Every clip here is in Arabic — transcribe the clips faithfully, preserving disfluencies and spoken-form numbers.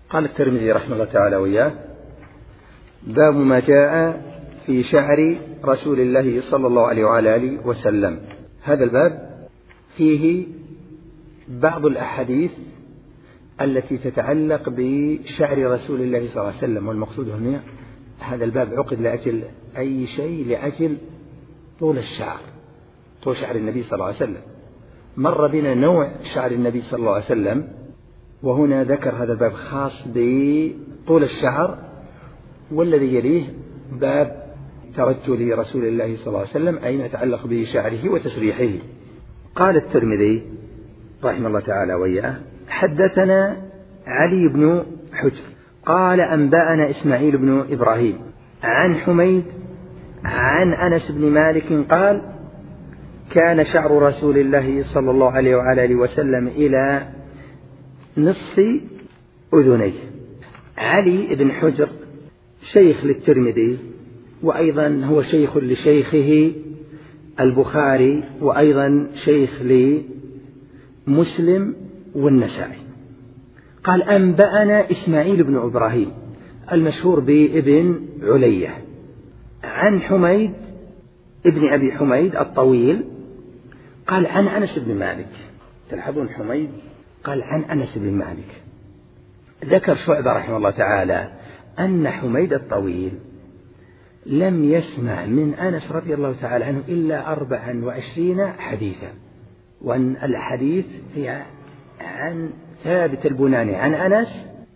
قال الترمذي رحمه الله تعالى وإياه: باب ما جاء في شعر رسول الله صلى الله عليه وعلى آله وسلم. هذا الباب فيه بعض الأحاديث التي تتعلق بشعر رسول الله صلى الله عليه وسلم، والمقصود هنا هذا الباب عقد لأجل أي شيء، لأجل طول الشعر، طول شعر النبي صلى الله عليه وسلم. مر بنا نوع شعر النبي صلى الله عليه وسلم، وهنا ذكر هذا الباب خاص بطول الشعر، والذي يليه باب ترجل رسول الله صلى الله عليه وسلم، أي ما يتعلق بشعره وتسريحه. قال الترمذي رحمه الله تعالى وإياه: حدثنا علي بن حجر قال أنبأنا إسماعيل بن إبراهيم عن حميد عن أنس بن مالك قال: كان شعر رسول الله صلى الله عليه وعلى آله وسلم إلى نصف أذنيه. علي بن حجر شيخ للترمذي، وأيضا هو شيخ لشيخه البخاري، وأيضا شيخ لمسلم والنسائي. قال: أنبأنا إسماعيل بن إبراهيم المشهور بابن علية عن حميد ابن أبي حميد الطويل قال عن أنس بن مالك. تلاحظون حميد قال عن أنس بن مالك. ذكر شعبة رحمه الله تعالى أن حميد الطويل لم يسمع من أنس رضي الله تعالى عنه إلا أربعا وعشرين حديثا، وأن الحديث هي عن ثابت البناني عن أنس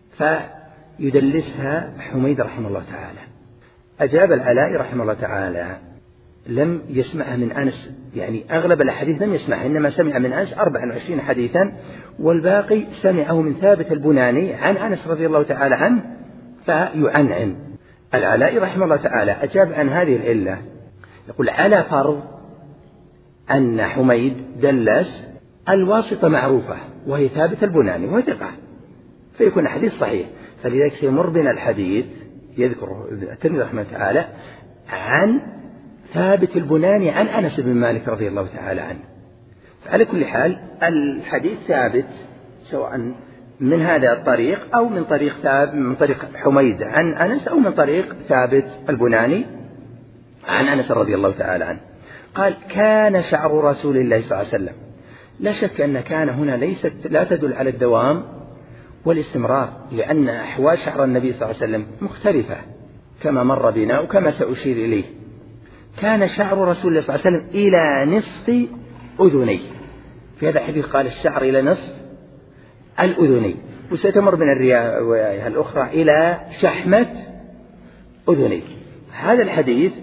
فيدلسها حميد رحمه الله تعالى. أجاب العلاء رحمه الله تعالى: لم يسمعها من أنس، يعني أغلب الحديث لم يسمعها، إنما سمع من أنس أربعا وعشرين حديثا، والباقي سمعه من ثابت البناني عن أنس رضي الله تعالى عنه فيعنعن. العلاء رحمه الله تعالى أجاب عن هذه العلة، يقول: على فرض أن حميد دلس، الواسطة معروفة وهي ثابت البناني وهي ثقة، فيكون الحديث صحيح. فلذلك سيمر بنا الحديث يذكره الترمذي رحمه الله تعالى عن ثابت البناني عن أنس بن مالك رضي الله تعالى عنه. فعلى كل حال الحديث ثابت سواء من هذا الطريق أو من طريق ثابت من طريق حميد عن أنس أو من طريق ثابت البناني عن أنس رضي الله تعالى عنه. قال: كان شعر رسول الله صلى الله عليه وسلم. لا شك أن كان هنا ليست لا تدل على الدوام والاستمرار، لأن أحوال شعر النبي صلى الله عليه وسلم مختلفة كما مر بنا وكما سأشير إليه. كان شعر رسول الله صلى الله عليه وسلم إلى نصف أذنيه. في هذا الحديث قال الشعر إلى نصف الأذنين، وستمر من الرواية الأخرى إلى شحمة أذنيه. هذا الحديث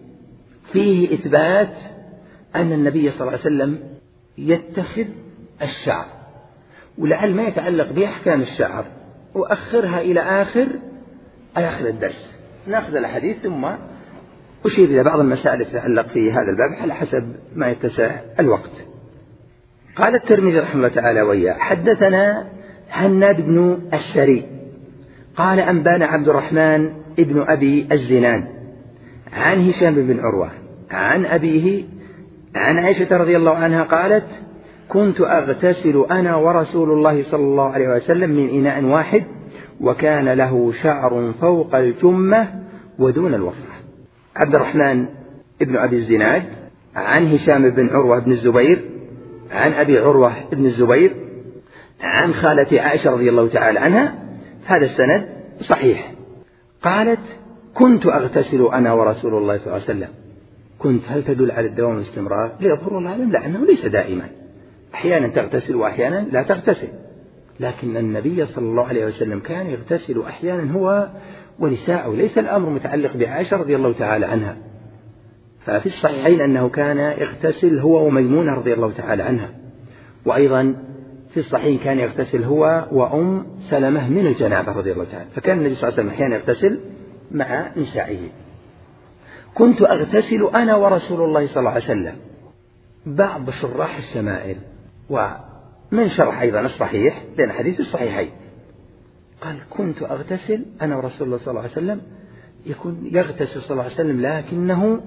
فيه إثبات أن النبي صلى الله عليه وسلم يتخذ الشعر، ولعل ما يتعلق بأحكام الشعر وأخرها إلى آخر آخر الدرس. نأخذ الحديث ثم أشير إلى بعض المسائل التي تتعلق في هذا الباب على حسب ما يتسع الوقت. قال الترمذي رحمه الله تعالى وإياه: حدثنا هناد بن السري قال أنبانا عبد الرحمن ابن أبي الزناد عن هشام بن عروة عن أبيه عن عائشة رضي الله عنها قالت: كنت أغتسل أنا ورسول الله صلى الله عليه وسلم من إناء واحد، وكان له شعر فوق الجمة ودون الوفرة. عبد الرحمن ابن أبي الزناد عن هشام بن عروة بن الزبير عن أبي عروة بن الزبير عن خالة عائشة رضي الله تعالى عنها، هذا السند صحيح. قالت: كنت أغتسل أنا ورسول الله صلى الله عليه وسلم. كنت هل تدل على الدوام والاستمرار؟ ليظهر الله أعلم لأنه ليس دائما، أحيانا تغتسل وأحيانا لا تغتسل، لكن النبي صلى الله عليه وسلم كان يغتسل أحيانا هو ونساءه، ليس الأمر متعلق بعائشة رضي الله تعالى عنها. ففي الصحيحين أنه كان يغتسل هو وميمونة رضي الله تعالى عنها، وأيضا في الصحيحين كان يغتسل هو وأم سلمة من الجنابة رضي الله تعالى. فكان النبي صلى الله عليه وسلم أحيانا يغتسل مع نسائه. كنت أغتسل أنا ورسول الله صلى الله عليه وسلم. بعض شراح الشمائل ومن شرح أيضا الصحيح لأن حديث الصحيحين قال: كنت أغتسل أنا ورسول الله صلى الله عليه وسلم، يكون يغتسل صلى الله عليه وسلم لكنه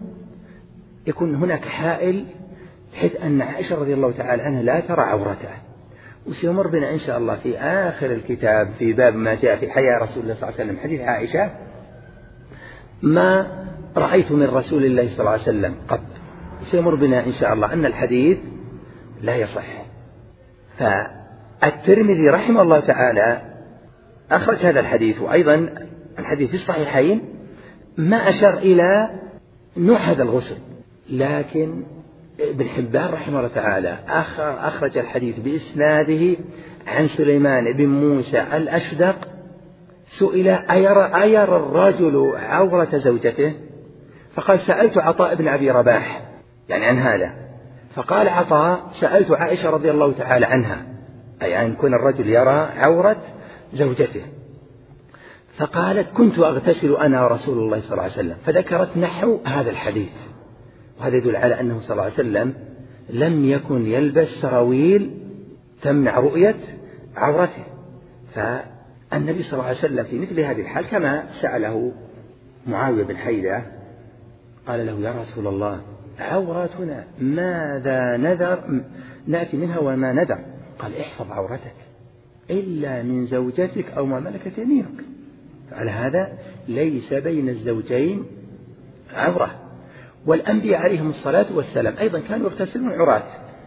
يكون هناك حائل بحيث أن عائشة رضي الله تعالى عنها لا ترى عورته، وسيمر بنا إن شاء الله في آخر الكتاب في باب ما جاء في حياة رسول الله صلى الله عليه وسلم حديث عائشة ما رأيت من رسول الله صلى الله عليه وسلم قط. سيمر بنا إن شاء الله أن الحديث لا يصح. فالترمذي رحمه الله تعالى أخرج هذا الحديث، وأيضا الحديث في الصحيحين ما أشار إلى نوع هذا الغسل، لكن ابن حبان رحمه الله تعالى أخرج الحديث بإسناده عن سليمان بن موسى الأشدق سئل أيرى, أيرى الرجل عورة زوجته؟ فقال سألت عطاء بن أبي رباح يعني عن هذا، فقال عطاء سألت عائشة رضي الله تعالى عنها، أي أن يكون الرجل يرى عورة زوجته، فقالت كنت أغتسل أنا ورسول الله صلى الله عليه وسلم، فذكرت نحو هذا الحديث. وهذا يدل على أنه صلى الله عليه وسلم لم يكن يلبس سراويل تمنع رؤية عورته. فالنبي صلى الله عليه وسلم في مثل هذه الحال كما سأله معاوية بن حيدة قال له يا رسول الله عوراتنا ماذا نذر نأتي منها وما نذر؟ قال احفظ عورتك إلا من زوجتك أو ما ملكت يمينك. فعلى هذا ليس بين الزوجين عورة. والأنبياء عليهم الصلاة والسلام أيضا كانوا يغتسلون عراة،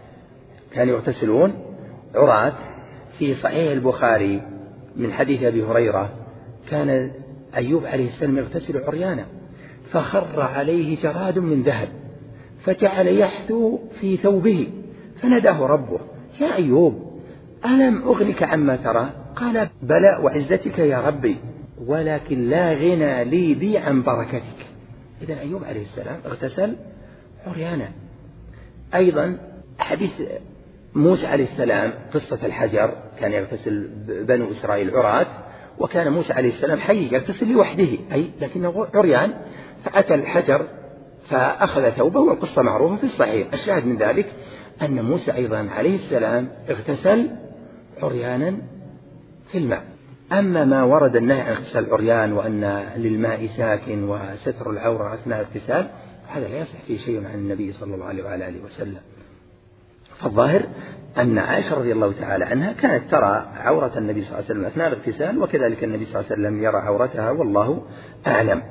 كانوا يغتسلون عراة. في صحيح البخاري من حديث أبي هريرة كان أيوب عليه السلام يغتسل عريانا فخر عليه جراد من ذهب فجعل يحثو في ثوبه فناداه ربه يا أيوب ألم أغنك عما ترى؟ قال بلى وعزتك يا ربي ولكن لا غنى لي بي عن بركتك. إذن أيوب عليه السلام اغتسل عريانا. أيضا حديث موسى عليه السلام قصة الحجر، كان يغتسل بنو إسرائيل عراة، وكان موسى عليه السلام حي يغتسل لوحده أي لكنه عريان، فأتى الحجر فأخذ ثوبه، والقصة معروفة في الصحيح. الشاهد من ذلك أن موسى أيضا عليه السلام اغتسل عريانا في الماء. أما ما ورد النهي عن اغتسال العريان وأن للماء ساكن وستر العورة أثناء الاغتسال هذا لا يصح فيه شيء عن النبي صلى الله عليه وعلى آله وسلم. فالظاهر أن عائشة رضي الله تعالى عنها كانت ترى عورة النبي صلى الله عليه وسلم أثناء الاغتسال، وكذلك النبي صلى الله عليه وسلم يرى عورتها والله أعلم.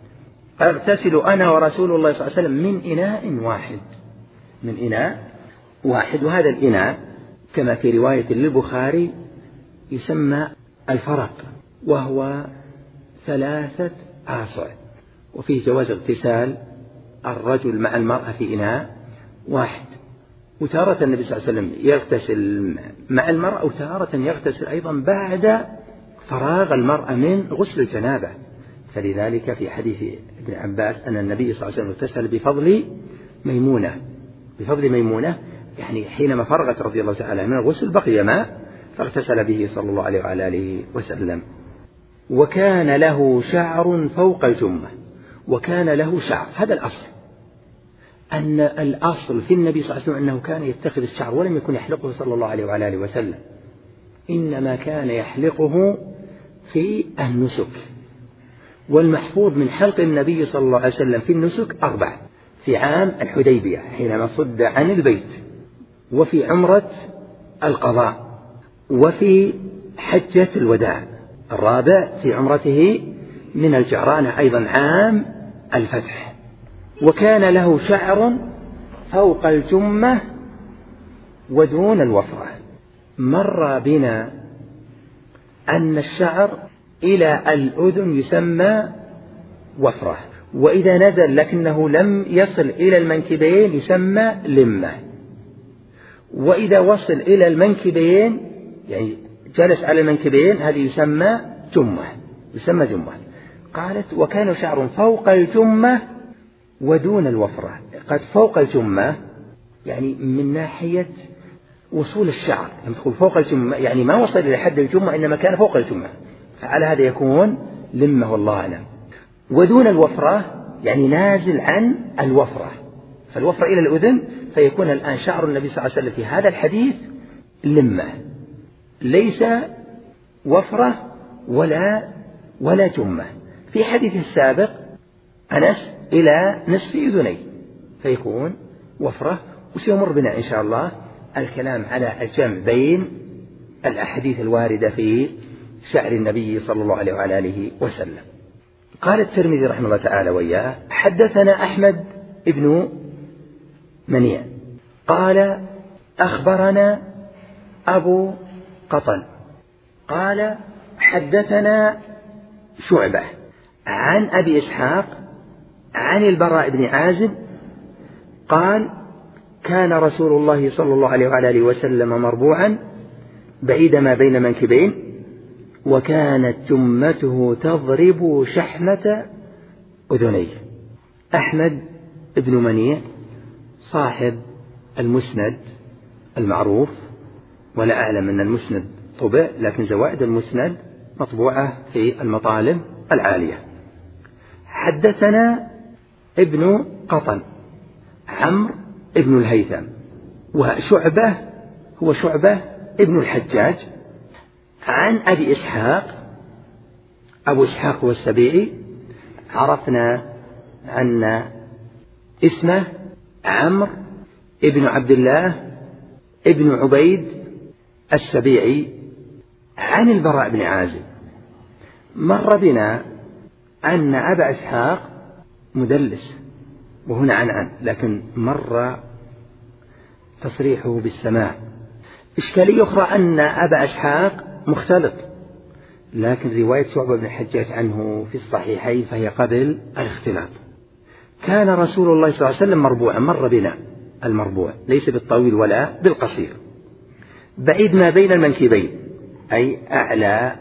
أغتسل أنا ورسول الله صلى الله عليه وسلم من إناء واحد، من إناء واحد. وهذا الإناء كما في رواية للبخاري يسمى الفرق، وهو ثلاثة آصع، وفيه جواز اغتسال الرجل مع المرأة في إناء واحد. وتارة النبي صلى الله عليه وسلم يغتسل مع المرأة، وتارة يغتسل أيضا بعد فراغ المرأة من غسل الجنابة. فلذلك في حديث ابن عباس أن النبي صلى الله عليه وسلم اغتسل بفضل ميمونة، بفضل ميمونة يعني حينما فرغت رضي الله تعالى من الغسل بقي ماء فاغتسل به صلى الله عليه وعلى آله وسلم. وكان له شعر فوق الجمة، وكان له شعر، هذا الأصل، أن الأصل في النبي صلى الله عليه وسلم أنه كان يتخذ الشعر ولم يكن يحلقه صلى الله عليه وعلى آله وسلم، إنما كان يحلقه في النسك. والمحفوظ من حلق النبي صلى الله عليه وسلم في النسك أربع: في عام الحديبية حينما صد عن البيت، وفي عمرة القضاء، وفي حجة الوداع. الرابع في عمرته من الجعرانة أيضا عام الفتح. وكان له شعر فوق الجمة ودون الوفرة. مر بنا أن الشعر إلى الأذن يسمى وفرة، وإذا نزل لكنه لم يصل إلى المنكبين يسمى لمة، وإذا وصل إلى المنكبين يعني جلس على المنكبين هذه يسمى جمة، يسمى جمة. قالت وكان شعر فوق الجمة ودون الوفرة. قد فوق الجمة يعني من ناحية وصول الشعر، لما تقول فوق الجمة يعني ما وصل إلى حد الجمة إنما كان فوق الجمة، فعلى هذا يكون لمة والله أعلم. ودون الوفرة يعني نازل عن الوفرة، فالوفرة إلى الأذن، فيكون الآن شعر النبي صلى الله عليه وسلم في هذا الحديث لمة، ليس وفرة ولا ولا جمة. في حديث السابق أنس إلى نصف أذنيه فيكون وفرة. وسيمر بنا إن شاء الله الكلام على الجمع بين الأحاديث الواردة في شعر النبي صلى الله عليه وعلى آله وسلم. قال الترمذي رحمه الله تعالى وإياه: حدثنا أحمد بن منيع قال أخبرنا أبو قطن قال حدثنا شعبة عن أبي إسحاق عن البراء بن عازب قال: كان رسول الله صلى الله عليه وعلى آله وسلم مربوعا بعيد ما بين منكبين، وكانت جمته تضرب شحمة أذنيه. أحمد بن منيع صاحب المسند المعروف، ولا أعلم أن المسند طبع، لكن زوائد المسند مطبوعة في المطالب العالية. حدثنا ابن قطن عمرو ابن الهيثم، وشعبة هو شعبة ابن الحجاج، عن أبي إسحاق. أبو إسحاق هو السبيعي، عرفنا أن اسمه عمرو ابن عبد الله ابن عبيد السبيعي، عن البراء بن عازب. مر بنا أن أبا إسحاق مدلس، وهنا عن عن لكن مر تصريحه بالسماع. إشكالية أخرى أن أبا إسحاق مختلط، لكن رواية شعبة بن الحجاج عنه في الصحيحين فهي قبل الاختلاط. كان رسول الله صلى الله عليه وسلم مربوعا، مر بنا المربوع ليس بالطويل ولا بالقصير، بعيد ما بين المنكبين، أي أعلى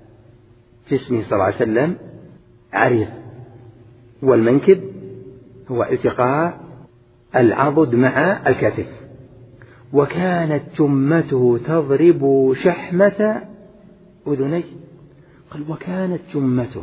جسمه صلى الله عليه وسلم عريض، والمنكب هو التقاء العضد مع الكتف. وكانت جمته تضرب شحمة أذنيه. قال: وكانت جمته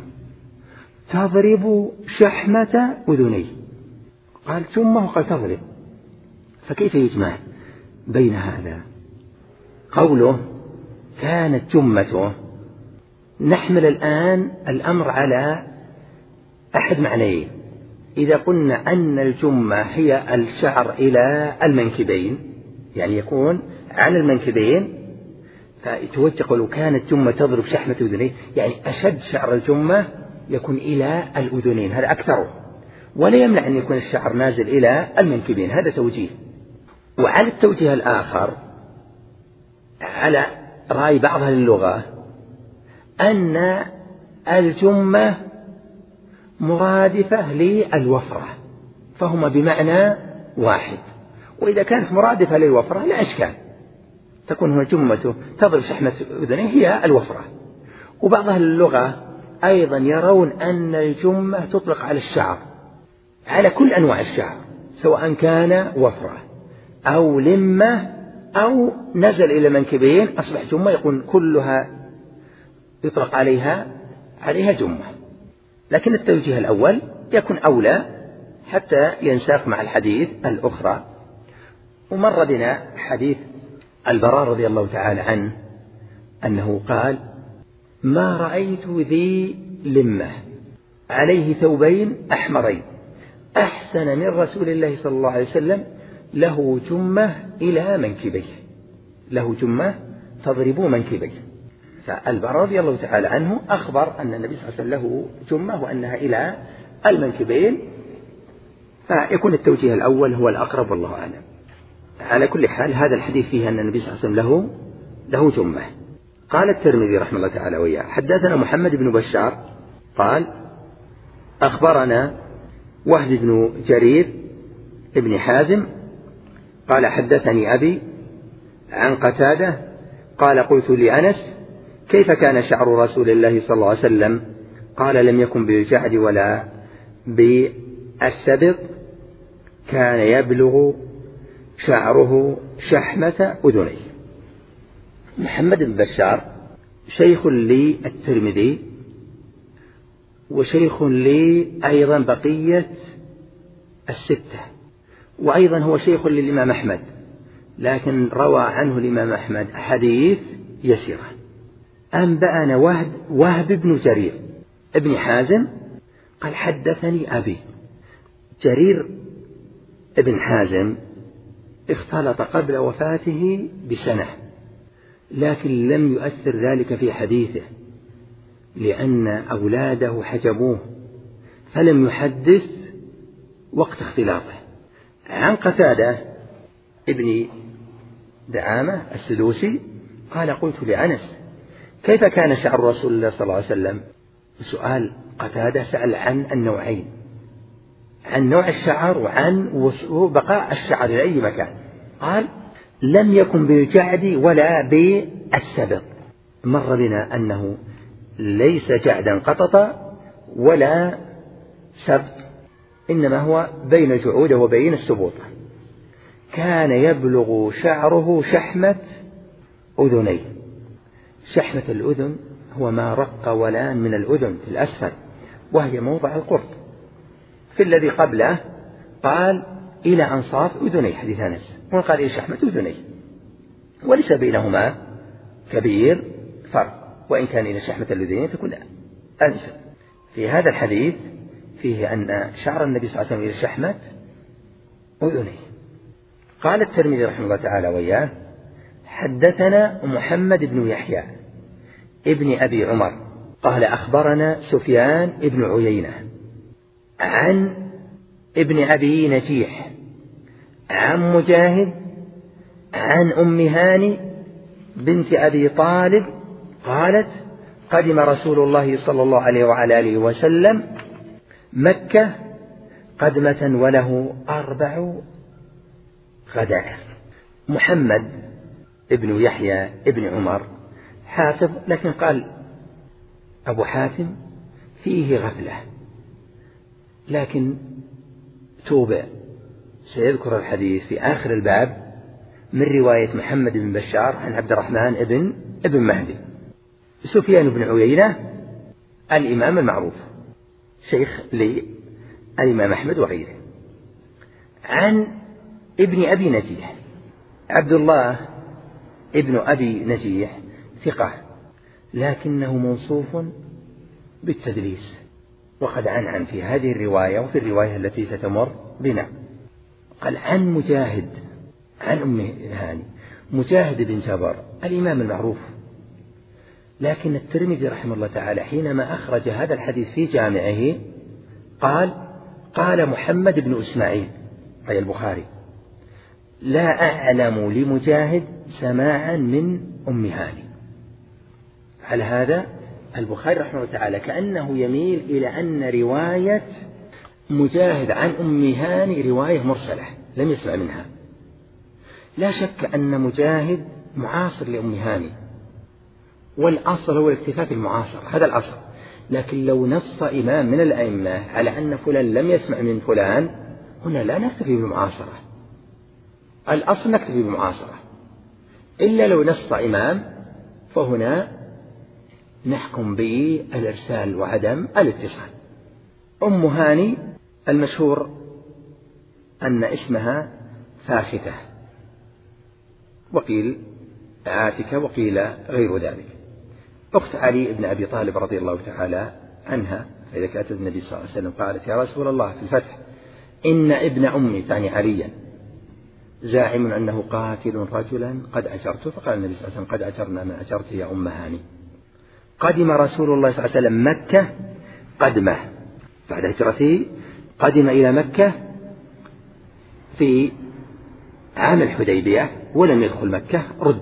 تضرب شحمة أذنيه. قال جمه، قال تضرب، فكيف يجمع بين هذا؟ قوله كانت جمته، نحمل الآن الأمر على أحد معنيين. إذا قلنا أن الجمة هي الشعر إلى المنكبين، يعني يكون على المنكبين، فتوجه لو كانت جمة تضرب شحمة أذنيه، يعني أشد شعر الجمة يكون إلى الأذنين، هذا أكثره، ولا يمنع أن يكون الشعر نازل إلى المنكبين، هذا توجيه. وعلى التوجيه الآخر، على رأي بعض أهل اللغة، أن الجمة مرادفة للوفرة، فهما بمعنى واحد. وإذا كانت مرادفة للوفرة لا إشكال، تكون هنا جمته تضرب شحمة أذنيه هي الوفرة. وبعض أهل اللغة أيضا يرون أن الجمة تطلق على الشعر، على كل أنواع الشعر، سواء كان وفرة أو لمة أو نزل إلى منكبين أصبح جمة، يكون كلها يطلق عليها عليها جمة. لكن التوجيه الأول يكون أولى حتى ينساق مع الحديث الأخرى. ومر بنا حديث البراء رضي الله تعالى عنه أنه قال: ما رأيت ذي لمة عليه ثوبين أحمرين أحسن من رسول الله صلى الله عليه وسلم، له جمة إلى منكبيه، له جمة تضرب منكبيه. فالبراء رضي الله تعالى عنه أخبر أن النبي صلى الله عليه وسلم له جمة وأنها إلى المنكبين، فيكون التوجيه الأول هو الأقرب والله أعلم. على كل حال هذا الحديث فيه أن النبي صلى الله عليه وسلم له له جمة. قال الترمذي رحمه الله تعالى وإياه: حدثنا محمد بن بشار قال أخبرنا وهب بن جرير ابن حازم قال حدثني أبي عن قتادة قال: قلت لأنس: كيف كان شعر رسول الله صلى الله عليه وسلم؟ قال: لم يكن بالجعد ولا بالسبط، كان يبلغ شعره شحمة أذنيه. محمد بن بشار شيخ للترمذي، وشيخ لي أيضا بقية الستة، وأيضا هو شيخ للإمام أحمد، لكن روى عنه الإمام أحمد أحاديث يسيرة. أنبأنا وهب, وهب بن جرير ابن حازم قال: حدثني أبي. جرير ابن حازم اختلط قبل وفاته بسنة، لكن لم يؤثر ذلك في حديثه لأن أولاده حجبوه فلم يحدث وقت اختلاطه. عن قتادة ابن دعامة السدوسي قال قلت لأنس كيف كان شعر رسول الله صلى الله عليه وسلم؟ سؤال قتادة سأل عن النوعين، عن نوع الشعر وعن بقاء الشعر في أي مكان. قال لم يكن بالجعد ولا بالسبط. مر بنا أنه ليس جعدا قطط ولا سبط، إنما هو بين الجعود وبين السبوط. كان يبلغ شعره شحمة أذنيه. شحمة الأذن هو ما رق ولان من الأذن في الأسفل وهي موضع القرط. في الذي قبله قال إلى أنصاف أذنيه حديث أنس، وقال إلى شحمة أذنيه، وليس بينهما كبير فرق، وإن كان إلى شحمة الأذنين تكون أنسب. في هذا الحديث فيه أن شعر النبي صلى الله عليه وسلم إلى شحمة أذنيه. قال الترمذي رحمه الله تعالى وإياه حدثنا محمد بن يحيى ابن أبي عمر قال أخبرنا سفيان ابن عيينة عن ابن أبي نجيح عن مجاهد عن أم هاني بنت أبي طالب قالت قدم رسول الله صلى الله عليه وعلى آله وسلم مكة قدمة وله أربع غدائر. محمد ابن يحيى ابن عمر حافظ، لكن قال أبو حاتم فيه غفلة، لكن توبع سيذكر الحديث في آخر الباب من رواية محمد بن بشار عن عبد الرحمن ابن ابن مهدي. سفيان بن عيينة الإمام المعروف شيخ للإمام أحمد وغيره. عن ابن أبي نجيح عبد الله ابن أبي نجيح ثقة، لكنه موصوف بالتدليس، وقد عن عن في هذه الرواية وفي الرواية التي ستمر بنا. قال عن مجاهد عن أم هاني، مجاهد بن جبر الإمام المعروف، لكن الترمذي رحمه الله تعالى حينما أخرج هذا الحديث في جامعه قال قال محمد بن إسماعيل أي البخاري لا أعلم لمجاهد سماعا من أم هاني. على هذا البخاري رحمه الله تعالى كأنه يميل إلى أن رواية مجاهد عن أم هاني رواية مرسلة لم يسمع منها. لا شك أن مجاهد معاصر لأم هاني، والأصل هو الاكتفاء في المعاصرة، هذا الأصل. لكن لو نص إمام من الأئمة على أن فلان لم يسمع من فلان هنا لا نكتفي بالمعاصرة، الأصل نكتفي بالمعاصرة، إلا لو نص إمام فهنا نحكم بالإرسال وعدم الاتصال. أم هاني المشهور أن اسمها فاختة، وقيل عاتكة، وقيل غير ذلك. أخت علي بن أبي طالب رضي الله تعالى عنها، فإذا كانت النبي صلى الله عليه وسلم قالت يا رسول الله في الفتح إن ابن أمي تعني عليا زاعم أنه قاتل رجلا قد أجرته، فقال النبي صلى الله عليه وسلم قد أجرنا من أجرته يا أم هاني. قدم رسول الله صلى الله عليه وسلم مكة قدمه بعد هجرته، قدم إلى مكة في عام الحديبية ولم يدخل مكة، رد،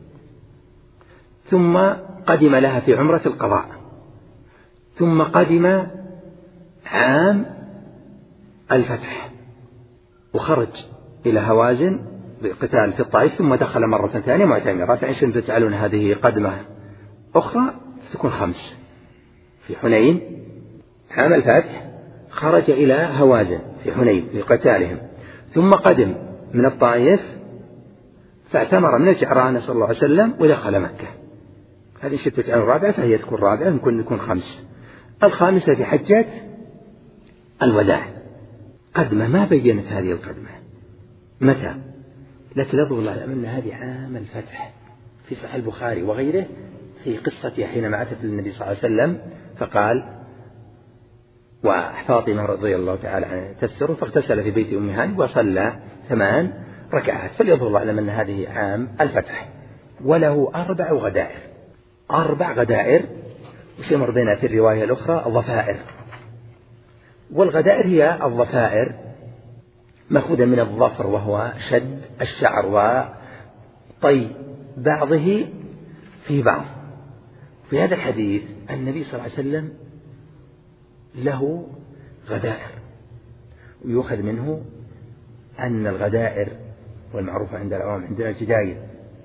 ثم قدم لها في عمرة القضاء، ثم قدم عام الفتح وخرج إلى هوازن بقتال في الطائف، ثم دخل مرة ثانية معتمرة. فإن شئتم تجعلون هذه قدمة أخرى تكون خمس. في حنين عام الفتح خرج إلى هوازن في حنين لقتالهم، ثم قدم من الطائف فاعتمر من الجعرانة صلى الله عليه وسلم ودخل مكة. هذه شتة الرابعة فهي تكون رابعة، ممكن تكون خمس. الخامسة في حجة الوداع قدمة، ما بينت هذه القدمة متى، لكن يظهر الله أن هذه عام الفتح في صحيح البخاري وغيره في قصة حينما أتت للنبي صلى الله عليه وسلم فقال وفاطمة رضي الله تعالى عنها تسر فاغتسل في بيت أم هاني وصلى ثمان ركعات، فليظهر الله أن هذه عام الفتح. وله أربع غدائر. أربع غدائر، وسيمر بنا في الرواية الأخرى ضفائر. والغدائر هي الضفائر مأخوذة من الظفر وهو شد الشعر وطي بعضه في بعض. في هذا الحديث النبي صلى الله عليه وسلم له غدائر، ويؤخذ منه أن الغدائر والمعروف عند العوام عندنا الجدايل،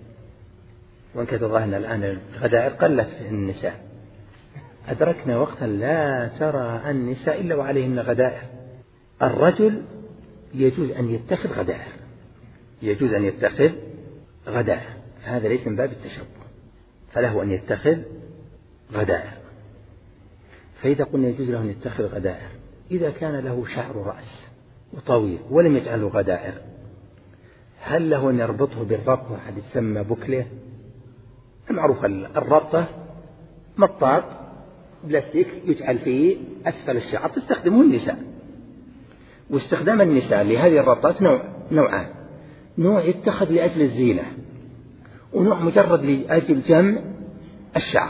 وإن كانت ظاهرنا الآن الغدائر قلت في النساء، أدركنا وقتا لا ترى النساء إلا وعليهن غدائر. الرجل يجوز أن يتخذ غدائر، يجوز أن يتخذ غدائر، هذا ليس من باب التشبه، فله أن يتخذ غدائر. فإذا قلنا يجوز له أن يتخذ غدائر، إذا كان له شعر رأس وطويل ولم يجعله غدائر، هل له أن يربطه بالربطة التي تسمى بكلة؟ المعروف الربطة مطاط بلاستيك يجعل فيه أسفل الشعر، تستخدمه النساء. واستخدام النساء لهذه الربطات نوع نوعان: نوع يتخذ لأجل الزينة، ونوع مجرد لأجل جمع الشعر.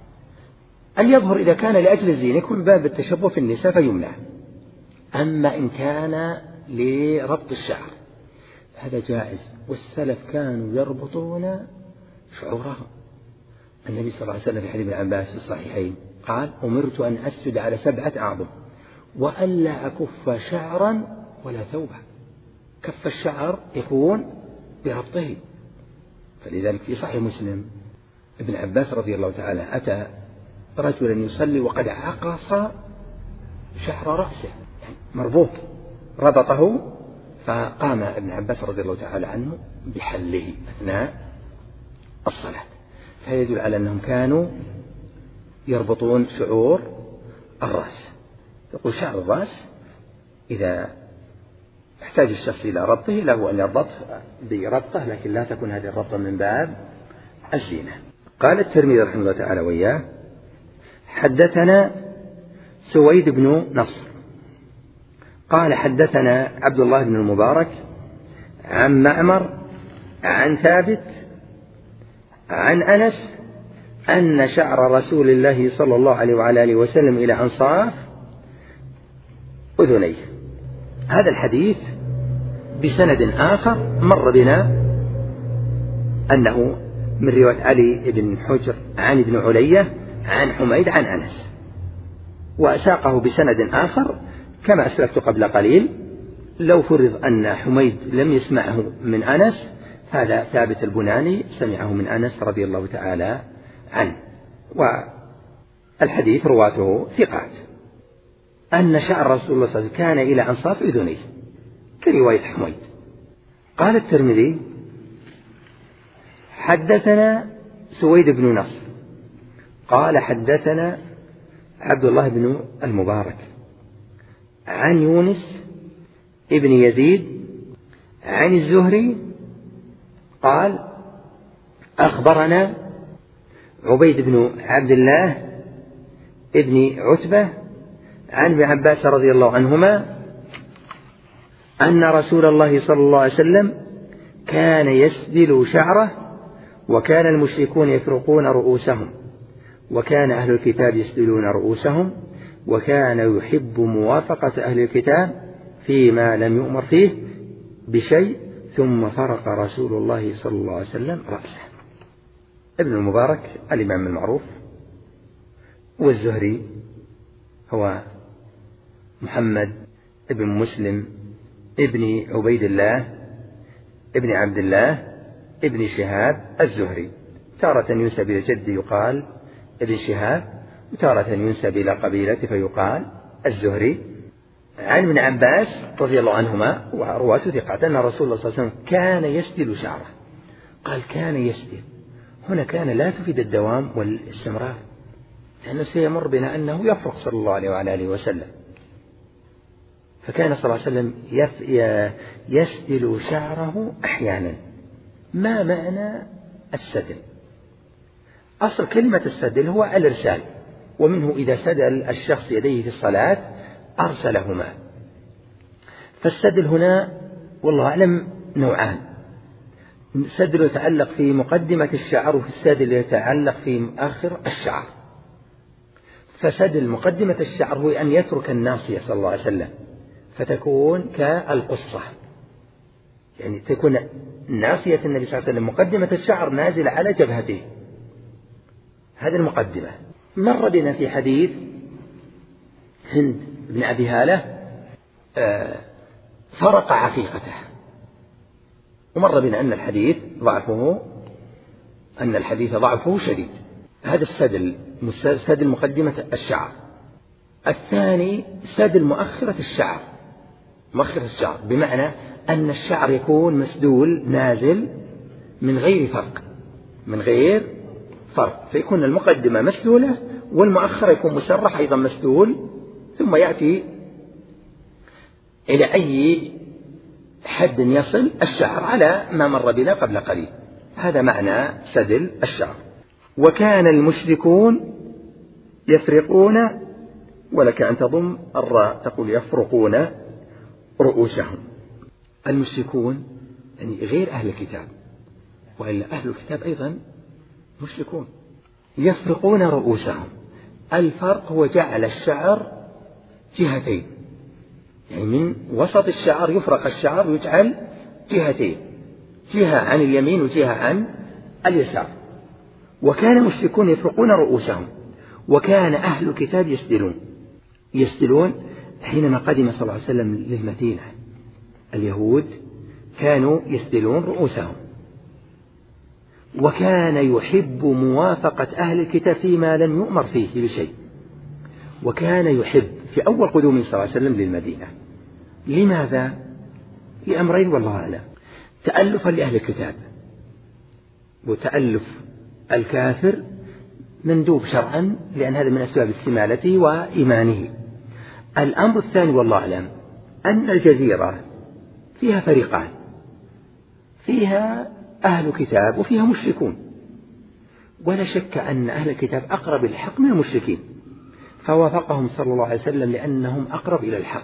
أن يظهر إذا كان لأجل الزينة يكون باب التشبه في النساء فيمنع، أما إن كان لربط الشعر هذا جائز. والسلف كانوا يربطون شعورهم. النبي صلى الله عليه وسلم في حديث ابن عباس في الصحيحين قال: أمرت أن أسجد على سبعة أعظم وألا أكف شعرا ولا ثوبا. كف الشعر يكون بربطه. فلذلك في صحيح مسلم ابن عباس رضي الله تعالى أتى رجلا يصلي وقد عقص شعر رأسه، يعني مربوط، ربطه، فقام ابن عباس رضي الله تعالى عنه بحله أثناء الصلاة. فهذا يدل على أنهم كانوا يربطون شعور الرأس. يقول شعر الرأس إذا احتاج الشخص إلى ربطه له أن يربط بربطه، لكن لا تكون هذه الربطة من باب الزينة. قال الترمذي رحمه الله تعالى وإياه: حدثنا سويد بن نصر قال حدثنا عبد الله بن المبارك عن معمر عن ثابت عن أنس أن شعر رسول الله صلى الله عليه وعلى آله وسلم إلى أنصاف أذنيه. هذا الحديث بسند آخر مر بنا أنه من رواية علي بن حجر عن ابن علية عن حميد عن أنس، وأساقه بسند آخر كما أسلفت قبل قليل. لو فرض أن حميد لم يسمعه من أنس، هذا ثابت البناني سمعه من أنس رضي الله تعالى عنه، والحديث رواته ثقات. أن شعر رسول الله صلى الله عليه وسلم كان إلى أنصاف أذنيه كرواية حميد. قال الترمذي: حدثنا سويد بن نصر قال حدثنا عبد الله بن المبارك عن يونس ابن يزيد عن الزهري قال: أخبرنا عبيد بن عبد الله ابن عتبة عن ابن عباس رضي الله عنهما أن رسول الله صلى الله عليه وسلم كان يسدل شعره، وكان المشركون يفرقون رؤوسهم، وكان أهل الكتاب يسدلون رؤوسهم، وكان يحب موافقة أهل الكتاب فيما لم يؤمر فيه بشيء، ثم فرق رسول الله صلى الله عليه وسلم رأسه. ابن المبارك الإمام المعروف، والزهري هو محمد ابن مسلم ابن عبيد الله ابن عبد الله ابن شهاب الزهري، تارة ينسب إلى جده يقال ابن شهاب، وتارة ينسب إلى قبيلته فيقال الزهري. عن ابن عباس رضي الله عنهما ورواته ثقات أن رسول الله صلى الله عليه وسلم كان يسدل شعره. قال كان يسدل، هنا كان لا تفيد الدوام والاستمرار، لأنه سيمر بنا أنه يفرق صلى الله عليه وعلى آله وسلم. فكان صلى الله عليه وسلم يسدل شعره أحيانا. ما معنى السدل؟ أصل كلمة السدل هو الإرسال، ومنه إذا سدل الشخص يديه في الصلاة أرسلهما. فالسدل هنا والله أعلم نوعان: سدل يتعلق في مقدمة الشعر، وفي السدل يتعلق في آخر الشعر. فسدل مقدمة الشعر هو أن يترك الناصية صلى الله عليه وسلم فتكون كالقصة، يعني تكون ناصية النبي صلى الله عليه وسلم مقدمة الشعر نازلة على جبهته، هذه المقدمة. مر بنا في حديث هند بن أبي هالة فرق عقيقته، ومر بنا أن الحديث ضعفه أن الحديث ضعفه شديد. هذا السدل سدل مقدمة الشعر. الثاني سدل مؤخرة الشعر، مؤخرة الشعر بمعنى أن الشعر يكون مسدول نازل من غير فرق، من غير فرق، فيكون المقدمة مسدولة والمؤخر يكون مسرح أيضا مسدول، ثم يأتي إلى أي حد يصل الشعر على ما مر بنا قبل قليل. هذا معنى سدل الشعر. وكان المشركون يفرقون، ولك أن تضم الراء تقول يفرقون رؤوسهم. المشركون يعني غير أهل الكتاب، وإلا أهل الكتاب أيضا مشركون. يفرقون رؤوسهم، الفرق هو جعل الشعر جهتين، يعني من وسط الشعر يفرق الشعر ويجعل جهتين، جهة عن اليمين وجهة عن اليسار. وكان المشركون يفرقون رؤوسهم، وكان أهل الكتاب يسدلون يسدلون حينما قدم صلى الله عليه وسلم للمدينة اليهود كانوا يسدلون رؤوسهم. وكان يحب موافقة أهل الكتاب فيما لم يؤمر فيه بشيء، وكان يحب في أول قدومه صلى الله عليه وسلم للمدينة. لماذا؟ لأمرين والله أعلم: تألفا لأهل الكتاب، وتألف الكافر مندوب شرعا لأن هذا من أسباب استمالته وإيمانه. الأمر الثاني والله أعلم أن الجزيرة فيها فريقان، فيها أهل كتاب وفيها مشركون، ولا شك أن أهل الكتاب أقرب الحق من المشركين، فوافقهم صلى الله عليه وسلم لأنهم أقرب إلى الحق.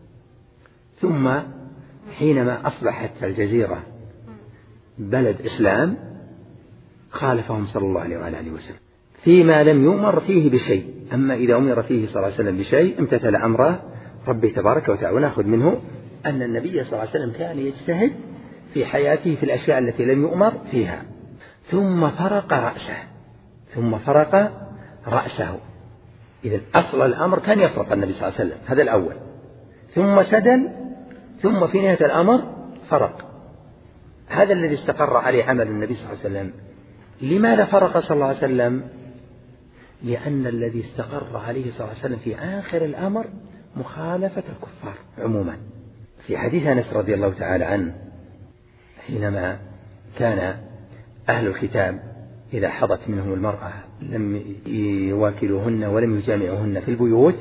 ثم حينما أصبحت الجزيرة بلد إسلام خالفهم صلى الله عليه وآله وسلم فيما لم يؤمر فيه بشيء، أما إذا أمر فيه صلى الله عليه وسلم بشيء امتثل أمره ربي تبارك وتعالى. ونأخذ منه أن النبي صلى الله عليه وسلم كان يجتهد في حياته في الأشياء التي لم يؤمر فيها. ثم فرق رأسه ثم فرق رأسه إذا أصل الأمر كان يفرق النبي صلى الله عليه وسلم، هذا الأول، ثم سدل، ثم في نهاية الأمر فرق. هذا الذي استقر عليه عمل النبي صلى الله عليه وسلم. لماذا فرق صلى الله عليه وسلم؟ لأن الذي استقر عليه صلى الله عليه وسلم في آخر الأمر مخالفة الكفار عموما. في حديث أنس رضي الله تعالى عنه حينما كان أهل الكتاب إذا حضت منهم المرأة لم يواكلوهن ولم يجامعوهن في البيوت،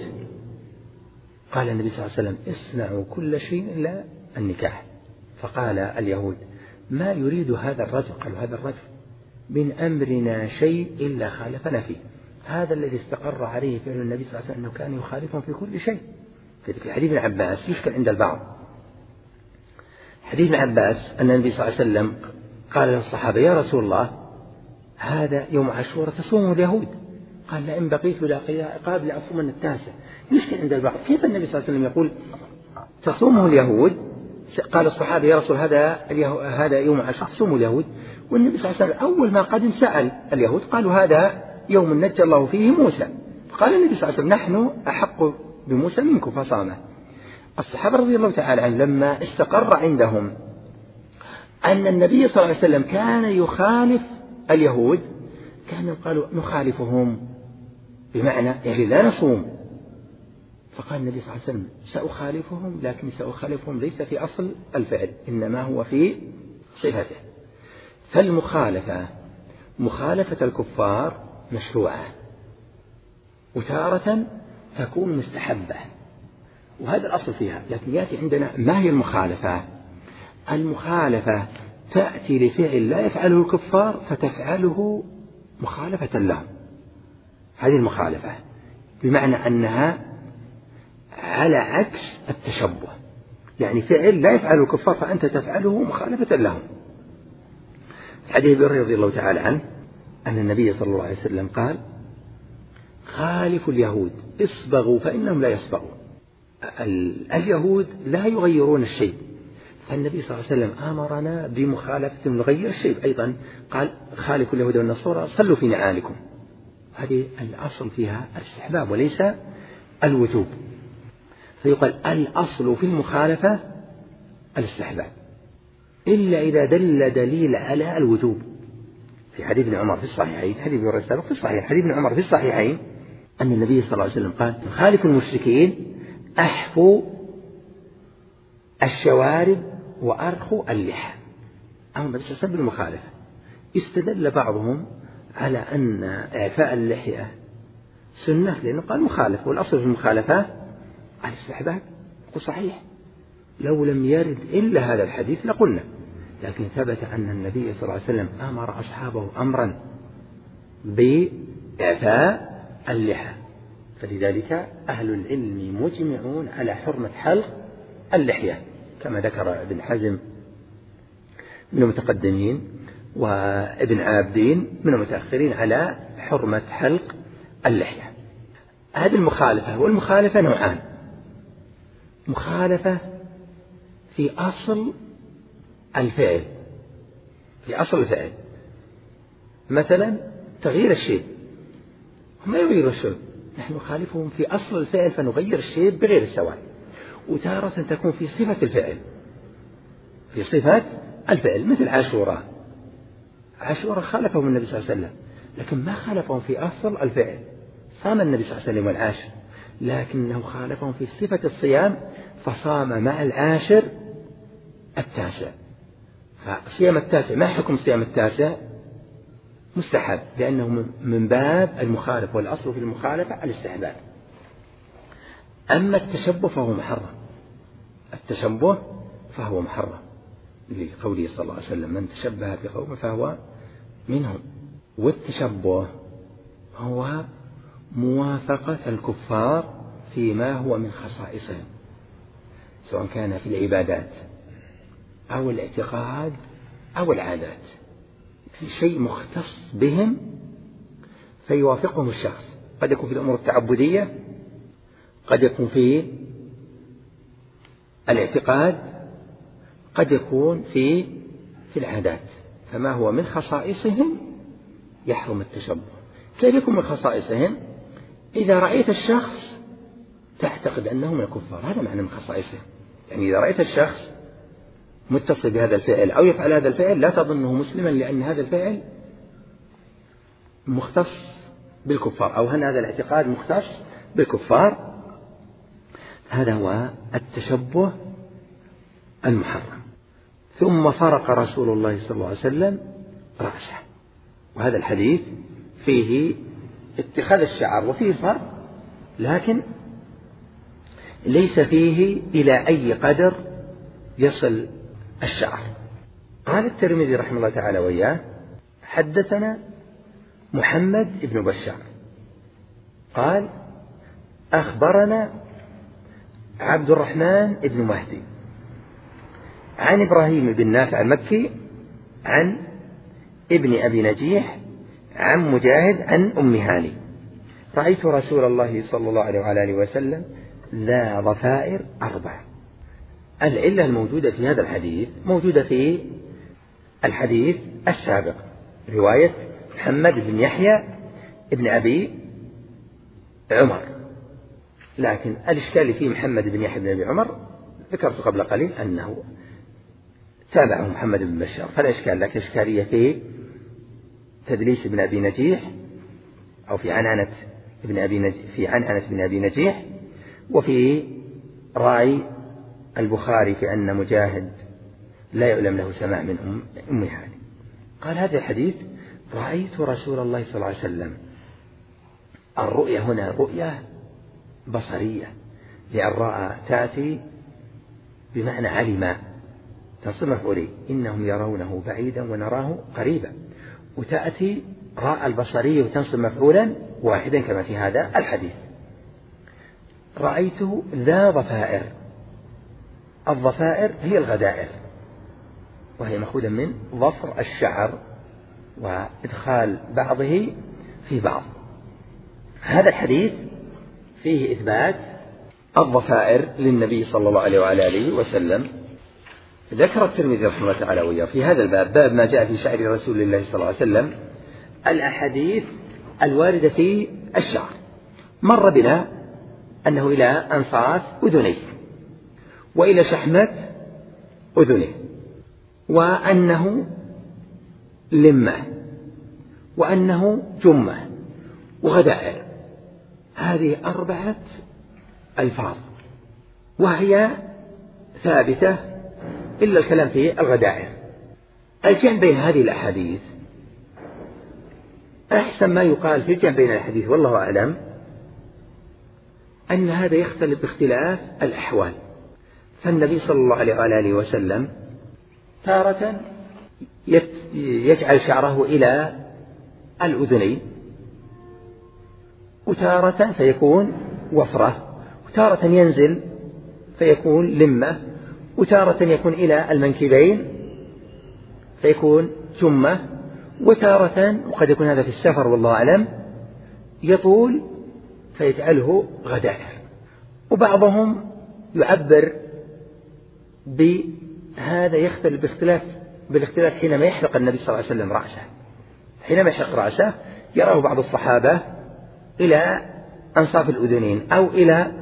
قال النبي صلى الله عليه وسلم: اصنعوا كل شيء إلا النكاح. فقال اليهود: ما يريد هذا الرجل، قالوا هذا الرجل من أمرنا شيء إلا خالفنا فيه. هذا الذي استقر عليه فعل النبي صلى الله عليه وسلم أنه كان يخالفهم في كل شيء. في حديث ابن عباس يشكل عند البعض، حديث ابن عباس أن النبي صلى الله عليه وسلم قال للصحابة: يا رسول الله هذا يوم عاشوراء تصومه اليهود. قال: لئن بقيت للاقي عقاب لأصومن التاسع. يشكل عند البعض كيف النبي صلى الله عليه وسلم يقول تصومه اليهود؟ قال الصحابة: يا رسول هذا هذا يوم عاشوراء تصومه اليهود. والنبي صلى الله عليه وسلم أول ما قدم سأل اليهود، قالوا: هذا يوم نجى الله فيه موسى. فقال النبي صلى الله عليه وسلم: نحن أحق بموسى منكم فصامه. الصحابة رضي الله تعالى عنهم لما استقر عندهم أن النبي صلى الله عليه وسلم كان يخالف اليهود كانوا قالوا: نخالفهم بمعنى يعني لا نصوم. فقال النبي صلى الله عليه وسلم: سأخالفهم، لكن سأخالفهم ليس في أصل الفعل إنما هو في صفته. فالمخالفة مخالفة الكفار مشروعة، وتارة تكون مستحبة، وهذا الأصل فيها. لكن يأتي عندنا ما هي المخالفة؟ المخالفة تأتي لفعل لا يفعله الكفار فتفعله مخالفة لهم، هذه المخالفة، بمعنى أنها على عكس التشبه، يعني فعل لا يفعله الكفار فأنت تفعله مخالفة لهم. حديث أبي هريرة رضي الله تعالى عنه أن النبي صلى الله عليه وسلم قال: خالفوا اليهود اصبغوا فإنهم لا يصبغون. اليهود لا يغيرون الشيء، فالنبي صلى الله عليه وسلم أمرنا بمخالفتهم نغير الشيء. أيضا قال: خالفوا اليهود والنصارى صلوا في نعالكم. هذه الأصل فيها الاستحباب وليس الوجوب، فيقال الأصل في المخالفة الاستحباب إلا إذا دل دليل على الوجوب. في حديث ابن عمر في الصحيحين، حديث ابن الرسالة في الصحيح، حديث ابن عمر في الصحيحين أن النبي صلى الله عليه وسلم قال: خالفوا المشركين أحفوا الشوارب وأرخوا اللحى. أما بس سبب المخالفة. استدل بعضهم على أن إعفاء اللحية سنة لأنه قال مخالف، والأصل في المخالفة الاستحباب. صحيح، لو لم يرد إلا هذا الحديث لقلنا، لكن ثبت أن النبي صلى الله عليه وسلم أمر أصحابه أمرا بإعفاء اللحى، فلذلك أهل العلم مجمعون على حرمة حلق اللحية كما ذكر ابن حزم من المتقدمين وابن عابدين من المتأخرين على حرمة حلق اللحية. هذه المخالفة، والمخالفة نوعان: مخالفة في أصل الفعل، في أصل الفعل مثلا تغيير الشيء، هم يغيروا الشيء، نحن نخالفهم في أصل الفعل فنغير الشيء بغير السواء. وتارة تكون في صفة الفعل، في صفة الفعل مثل عاشوراء. عاشوراء خالفهم النبي صلى الله عليه وسلم، لكن ما خالفهم في أصل الفعل، صام النبي صلى الله عليه وسلم والعاشر، لكنه خالفهم في صفة الصيام فصام مع العاشر التاسع. فصيام التاسع ما حكم صيام التاسع؟ مستحب، لأنه من باب المخالف، والأصل في المخالفة الاستحباب. أما التشبه فهو محرم، التشبه فهو محرم لقوله صلى الله عليه وسلم: من تشبه بقوم فهو منهم. والتشبه هو موافقة الكفار فيما هو من خصائصهم، سواء كان في العبادات أو الاعتقاد أو العادات، يعني شيء مختص بهم فيوافقهم الشخص. قد يكون في الأمور التعبدية، قد يكون في الاعتقاد، قد يكون في في العادات. فما هو من خصائصهم يحرم التشبه. كيف يكون من خصائصهم؟ إذا رأيت الشخص تعتقد أنه من الكفار، هذا معنى من خصائصهم. يعني إذا رأيت الشخص متصل بهذا الفعل أو يفعل هذا الفعل لا تظنه مسلما، لأن هذا الفعل مختص بالكفار، أو أن هذا الاعتقاد مختص بالكفار. هذا هو التشبه المحرم. ثم فرق رسول الله صلى الله عليه وسلم رأسه، وهذا الحديث فيه اتخاذ الشعر وفيه فرق، لكن ليس فيه إلى أي قدر يصل الشعر. قال الترمذي رحمه الله تعالى وإياه: حدثنا محمد بن بشار قال: أخبرنا عبد الرحمن بن مهدي عن إبراهيم بن نافع المكي عن ابن أبي نجيح عن مجاهد عن أم هاني: رأيت رسول الله صلى الله عليه وعلى آله وسلم ذا ضفائر أربع. العلة الموجودة في هذا الحديث موجودة في الحديث السابق، رواية محمد بن يحيى ابن أبي عمر، لكن الإشكال في محمد بن يحيى بن أبي عمر ذكرت قبل قليل أنه تابعه محمد بن بشار، فلا إشكال، لكن إشكالية في تدليس ابن أبي نجيح أو في عنعنة ابن أبي نجيح، في عنعنة ابن أبي نجيح، وفي رأي البخاري في أن مجاهد لا يعلم له سماع من أم, أم هاني. قال هذا الحديث: رأيت رسول الله صلى الله عليه وسلم. الرؤية هنا رؤية بصرية، لأن رأى تأتي بمعنى علم، تنصب مفعولين: إنهم يرونه بعيدا ونراه قريبا، وتأتي راء البصرية وتنصب مفعولا واحدا كما في هذا الحديث. رأيته ذا ضفائر. الضفائر هي الغدائر، وهي مأخوذة من ظفر الشعر وإدخال بعضه في بعض. هذا الحديث فيه إثبات الضفائر للنبي صلى الله عليه وعلى آله وسلم. ذكر الترمذي رحمه الله تعالى وإياه في هذا الباب، باب ما جاء في شعر رسول الله صلى الله عليه وسلم، الأحاديث الواردة في الشعر. مر بنا أنه إلى أنصاف أذنيه، وإلى شحمة أذنه، وأنه لمة، وأنه جمة، وغدائر. هذه أربعة ألفاظ وهي ثابتة إلا الكلام في الغدائر. الجمع بين هذه الأحاديث أحسن ما يقال في الجمع بين الأحاديث والله أعلم أن هذا يختلف باختلاف الأحوال. فالنبي صلى الله عليه وآله وسلم تارة يجعل شعره إلى الأذنين، وتارة فيكون وفرة، وتارة ينزل فيكون لمة، وتارة يكون إلى المنكبين فيكون جمة، وتارة وقد يكون هذا في السفر والله أعلم يطول فيجعله غدائر. وبعضهم يعبر بهذا يختلف باختلاف بالاختلاف حينما يحلق النبي صلى الله عليه وسلم رأسه. حينما يحلق رأسه يراه بعض الصحابة إلى أنصاف الأذنين أو إلى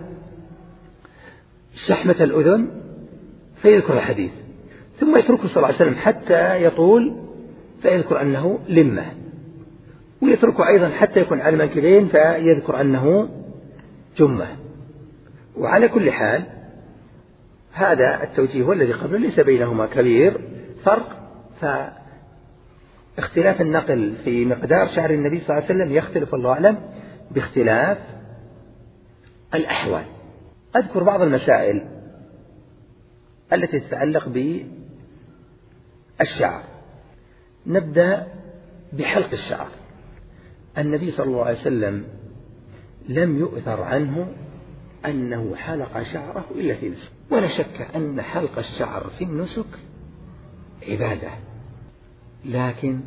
شحمة الأذن فيذكر الحديث، ثم يتركه صلى الله عليه وسلم حتى يطول فيذكر أنه لمة، ويتركه أيضا حتى يكون على المنكبين فيذكر أنه جمة. وعلى كل حال هذا التوجيه والذي قبله ليس بينهما كبير فرق، فاختلاف النقل في مقدار شعر النبي صلى الله عليه وسلم يختلف الله أعلم باختلاف الأحوال. أذكر بعض المسائل التي تتعلق بالشعر. نبدأ بحلق الشعر. النبي صلى الله عليه وسلم لم يؤثر عنه أنه حلق شعره إلا في نسك، ولا شك أن حلق الشعر في النسك عبادة، لكن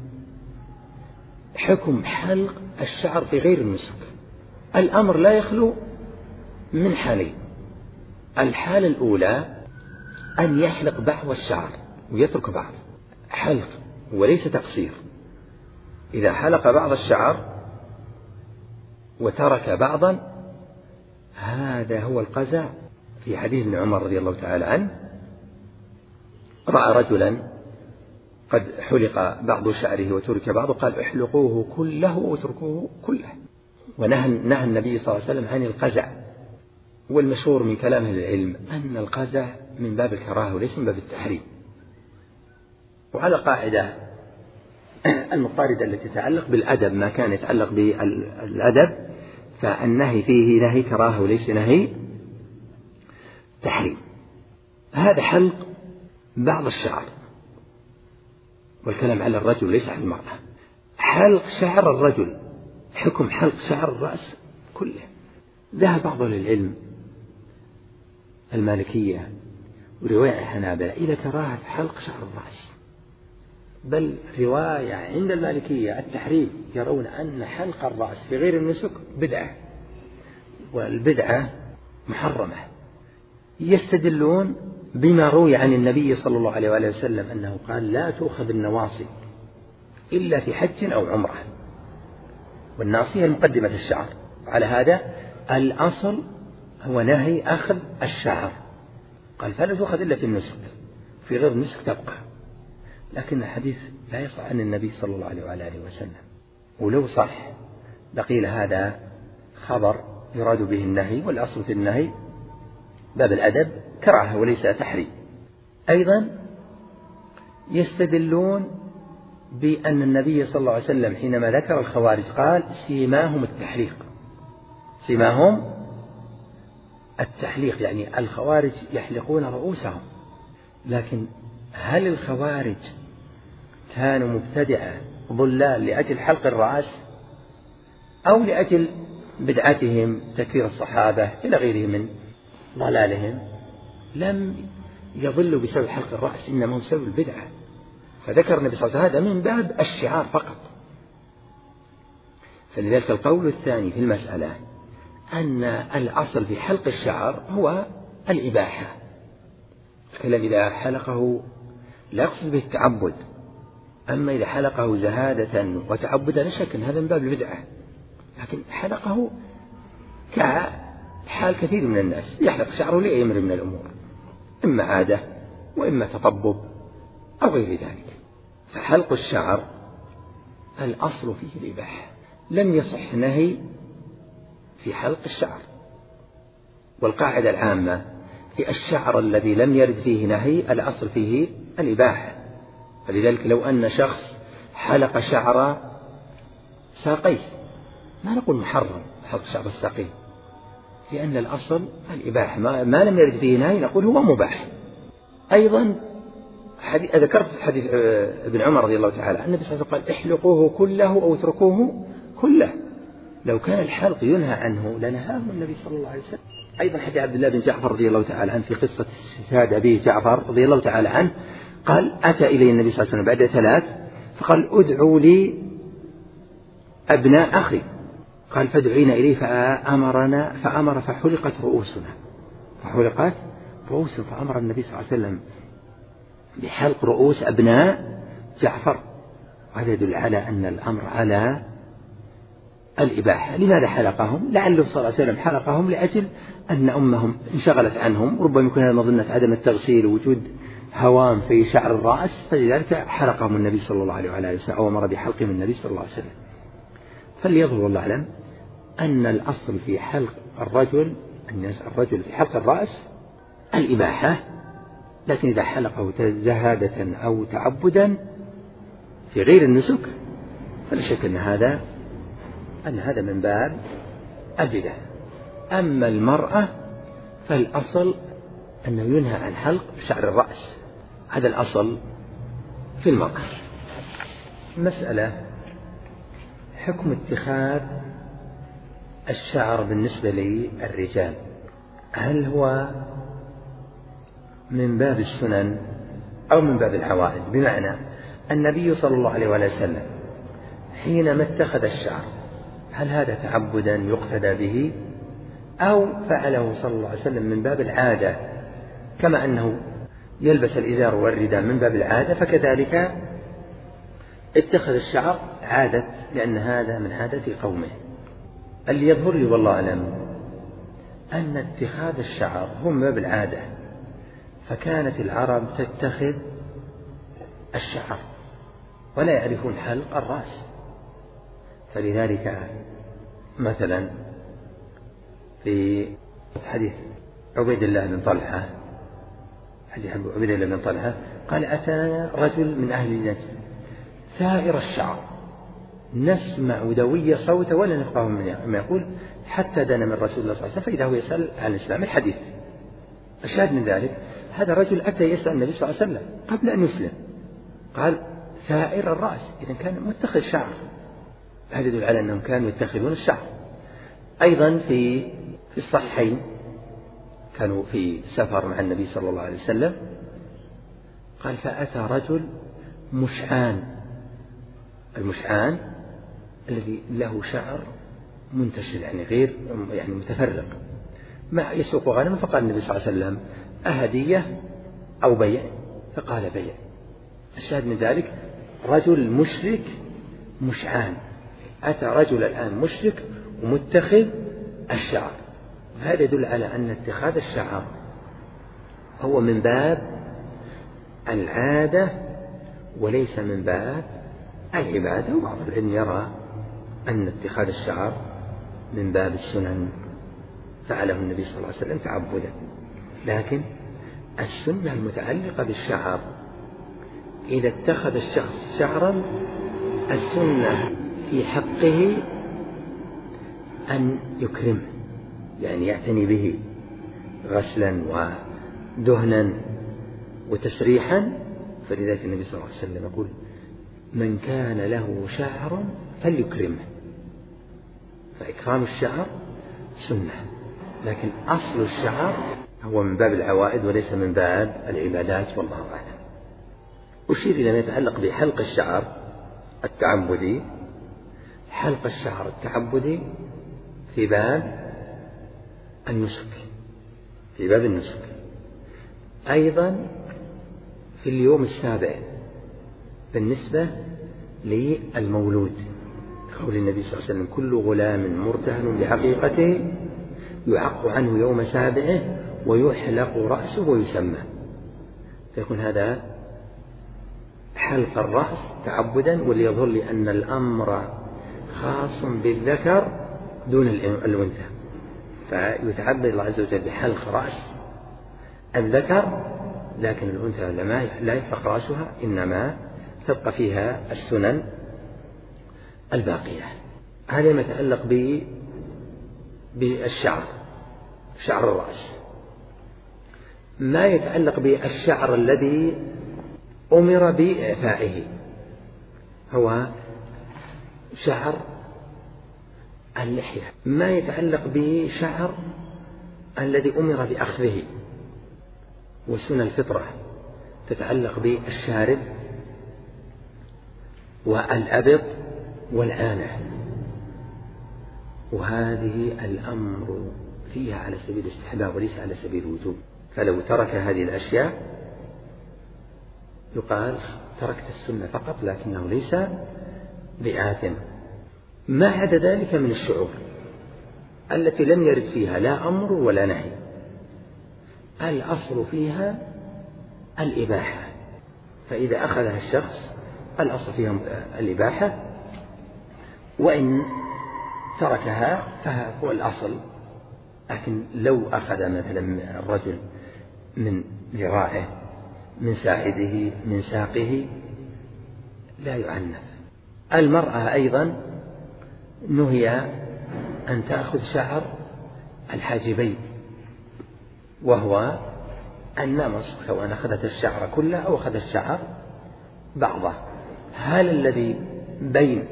حكم حلق الشعر في غير النسك الأمر لا يخلو من حالين. الحالة الأولى أن يحلق بعض الشعر ويترك بعض، حلق وليس تقصير. إذا حلق بعض الشعر وترك بعضا هذا هو القزع. في حديث ابن عمر رضي الله تعالى عنه رأى رجلا قد حلق بعض شعره وترك بعضه، قال احلقوه كله وتركوه كله. ونهى نهى النبي صلى الله عليه وسلم عن القزع. والمشهور من كلام أهل العلم أن القزع من باب الكراهة وليس من باب التحريم. وعلى قاعدة المضطردة التي تتعلق بالأدب، ما كان يتعلق بالأدب فالنهي فيه نهي كراهة وليس نهي تحريم. هذا حلق بعض الشعر، والكلام على الرجل ليس على المرأة. حلق شعر الرجل حكم حلق شعر الرأس كله. ذهب بعض العلم المالكية ورواية الحنابلة إلى كراهة حلق شعر الرأس، بل رواية عند المالكية التحريم، يرون أن حلق الرأس في غير النسك بدعة، والبدعة محرمة. يستدلون بما روي عن النبي صلى الله عليه وآله وسلم أنه قال لا تؤخذ النواصي إلا في حج أو عمرة، والناصية المقدمة الشعر. على هذا الأصل هو نهي أخذ الشعر، قال فلا تؤخذ إلا في النسك، في غير النسك تبقى. لكن الحديث لا يصح عن النبي صلى الله عليه وآله وسلم، ولو صح لقيل هذا خبر يراد به النهي، والأصل في النهي باب الأدب كراهة وليس تحريم. أيضا يستدلون بأن النبي صلى الله عليه وسلم حينما ذكر الخوارج قال سيماهم التحليق، سيماهم التحليق، يعني الخوارج يحلقون رؤوسهم. لكن هل الخوارج كانوا مبتدعة ضلال لأجل حلق الرأس، أو لأجل بدعتهم تكفير الصحابة إلى غيرهم من ضلالهم؟ لم يضلوا بسبب حلق الرأس، إنما هم بسبب البدعة. فذكر النبي صلى الله عليه وسلم هذا من باب الشعار فقط. فلذلك القول الثاني في المسألة أن الأصل في حلق الشعر هو الإباحة. الكلام إذا حلقه لا يقصد به التعبد، أما إذا حلقه زهادة وتعبدا لا شك أن هذا من باب البدعة، لكن حلقه كحال كثير من الناس يحلق شعره لأي أمر من الأمور، إما عادة وإما تطبب أو غير ذلك. فحلق الشعر الأصل فيه الإباحة، لم يصح نهي في حلق الشعر. والقاعدة العامة في الشعر الذي لم يرد فيه نهي الأصل فيه الإباحة. فلذلك لو أن شخص حلق شعر ساقيه ما نقول محرم حلق شعر الساقين، لأن الأصل الإباحة، ما, ما لم يرد فيه نهي نقول هو مباح. أيضا ذكرت حديث ابن عمر رضي الله تعالى عنه النبي صلى الله عليه وسلم قال احلقوه كله أو اتركوه كله. لو كان الحلق ينهى عنه لنهاه النبي صلى الله عليه وسلم. أيضا حديث عبد الله بن جعفر رضي الله تعالى عنه في قصة استشهاد أبيه جعفر رضي الله تعالى عنه قال أتى إلي النبي صلى الله عليه وسلم بعد ثلاث فقال ادعوا لي أبناء أخي، قال فدعينا إليه فأمرنا فأمر فحلقت رؤوسنا فحلقت رؤوس فأمر النبي صلى الله عليه وسلم بحلق رؤوس أبناء جعفر. وهذا يدل على أن الأمر على الإباحة. لماذا حلقهم؟ لعله صلى الله عليه وسلم حلقهم لأجل أن أمهم انشغلت عنهم، ربما يكون هذا مظنة عدم التغسيل ووجود هوام في شعر الرأس، فلذلك حلقهم النبي صلى الله عليه وسلم أو أمر بحلقهم النبي صلى الله عليه وسلم. فليظهر والله أعلم أن الأصل في حلق الرجل أن الرجل في حلق الرأس الإباحة، لكن إذا حلقه زهادة أو تعبدا في غير النسك فلا شك أن هذا أن هذا من باب البدع. أما المرأة فالأصل أنه ينهى عن حلق شعر الرأس، هذا الأصل في المرأة. مسألة حكم اتخاذ الشعر بالنسبة للرجال، هل هو من باب السنن أو من باب العوائد؟ بمعنى النبي صلى الله عليه وسلم حينما اتخذ الشعر هل هذا تعبدا يقتدى به أو فعله صلى الله عليه وسلم من باب العادة، كما أنه يلبس الإزار والرداء من باب العادة فكذلك اتخذ الشعر عادة لأن هذا من عادة قومه. اللي يظهر لي والله أعلم أن اتخاذ الشعر هو من باب العادة، فكانت العرب تتخذ الشعر ولا يعرفون حلق الرأس. فلذلك مثلا في حديث عبيد الله بن طلحة حديث عبيد الله بن طلحة قال أتانا رجل من أهل نجد ثائر الشعر نسمع دوي صوته ولا نفقه ما يقول حتى دنا من رسول الله صلى الله عليه وسلم فإذا هو يسأل عن الإسلام. الحديث الشاهد من ذلك هذا الرجل أتى يسأل النبي صلى الله عليه وسلم قبل أن يسلم، قال ثائر الرأس، إذن كان متخذ شعر، هذا يدل على أنهم كانوا يتخذون الشعر. أيضا في في الصحيحين كانوا في سفر مع النبي صلى الله عليه وسلم قال فأتى رجل مشعان، المشعان الذي له شعر منتشر يعني غير يعني متفرق مع يسوق غنم، فقال النبي صلى الله عليه وسلم أهدية أو بيع؟ فقال بيع. الشاهد من ذلك رجل مشرك مشعان، أتى رجل الآن مشرك ومتخذ الشعر، هذا يدل على أن اتخاذ الشعر هو من باب العادة وليس من باب العبادة. وبعض العلم يرى أن اتخاذ الشعر من باب السنن فعله النبي صلى الله عليه وسلم تعبدا، لكن السنة المتعلقة بالشعر إذا اتخذ الشخص شعرا السنة في حقه أن يكرمه، يعني يعتني به غسلا ودهنا وتسريحا. فلذلك النبي صلى الله عليه وسلم يقول من كان له شعر فليكرمه، فإكرام الشعر سنة، لكن أصل الشعر هو من باب العوائد وليس من باب العبادات والله أعلم. أشير إلى ما يتعلق بحلق الشعر التعبدي. حلق الشعر التعبدي في باب النسك، في باب النسك أيضا في اليوم السابع بالنسبة للمولود، قول النبي صلى الله عليه وسلم: كل غلام مرتهن بحقيقته يعق عنه يوم سابعه ويحلق رأسه ويسمى. فيكون هذا حلق الرأس تعبدا، وليظهر لي أن الأمر خاص بالذكر دون الأنثى، فيتعبد الله عز وجل بحلق رأس الذكر، لكن الأنثى لا يحلق رأسها، إنما تبقى فيها السنن الباقية. هذا ما يتعلق بالشعر، شعر الرأس. ما يتعلق بالشعر الذي أمر بإعفائه هو شعر اللحية. ما يتعلق بشعر الذي أمر بأخذه، وسنن الفطرة تتعلق بالشارب والأبط والعانة، وهذه الأمر فيها على سبيل الاستحباب وليس على سبيل الوجوب، فلو ترك هذه الأشياء يقال تركت السنة فقط لكنه ليس بآثم. ما عدا ذلك من الشعور التي لم يرد فيها لا أمر ولا نهي، الأصل فيها الإباحة، فإذا أخذها الشخص الأصل فيها الإباحة، وإن تركها فهو الأصل. لكن لو أخذ مثلا الرجل من ذراعه، من ساعده، من ساقه، لا يعنف. المرأة أيضا نهي أن تأخذ شعر الحاجبين، وهو النمص، سواء أخذت الشعر كله أو أخذت الشعر بعضه. هل الذي بين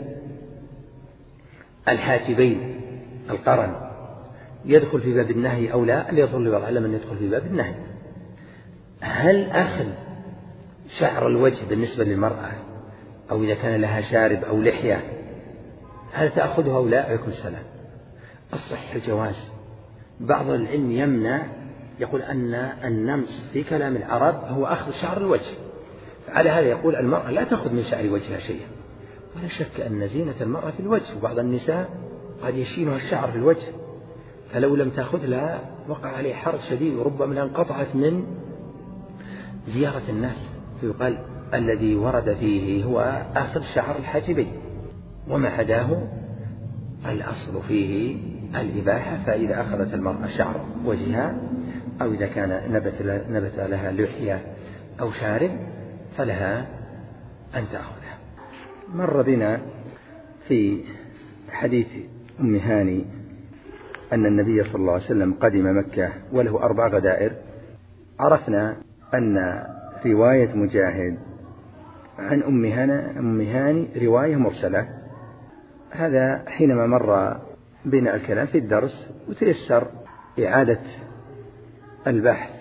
الحاجبين القرن يدخل في باب النهي أو لا؟ اللي يظل والعلم أن يدخل في باب النهي. هل أخذ شعر الوجه بالنسبة للمرأة، أو إذا كان لها شارب أو لحية، هل تأخذها أو لا؟ عليكم السلام. الصحيح الجواز. بعض العلم يمنع، يقول أن النمص في كلام العرب هو أخذ شعر الوجه، على هذا يقول المرأة لا تأخذ من شعر وجهها شيئا. ولا شك أن زينة المرأة في الوجه، وبعض النساء قد يشينها الشعر في الوجه، فلو لم تأخذ لها وقع عليه حرج شديد، وربما انقطعت من زيارة الناس، فيقال الذي ورد فيه هو أخذ شعر الحاجبين، وما عداه الأصل فيه الإباحة. فإذا أخذت المرأة شعر وجهها، أو إذا كان نبت, نبت لها لحية أو شارب، فلها أن تأخذها. مر بنا في حديث أم هاني أن النبي صلى الله عليه وسلم قدم مكة وله أربع غدائر. عرفنا أن رواية مجاهد عن أم هاني رواية مرسلة. هذا حينما مر بنا الكلام في الدرس وتيسر إعادة البحث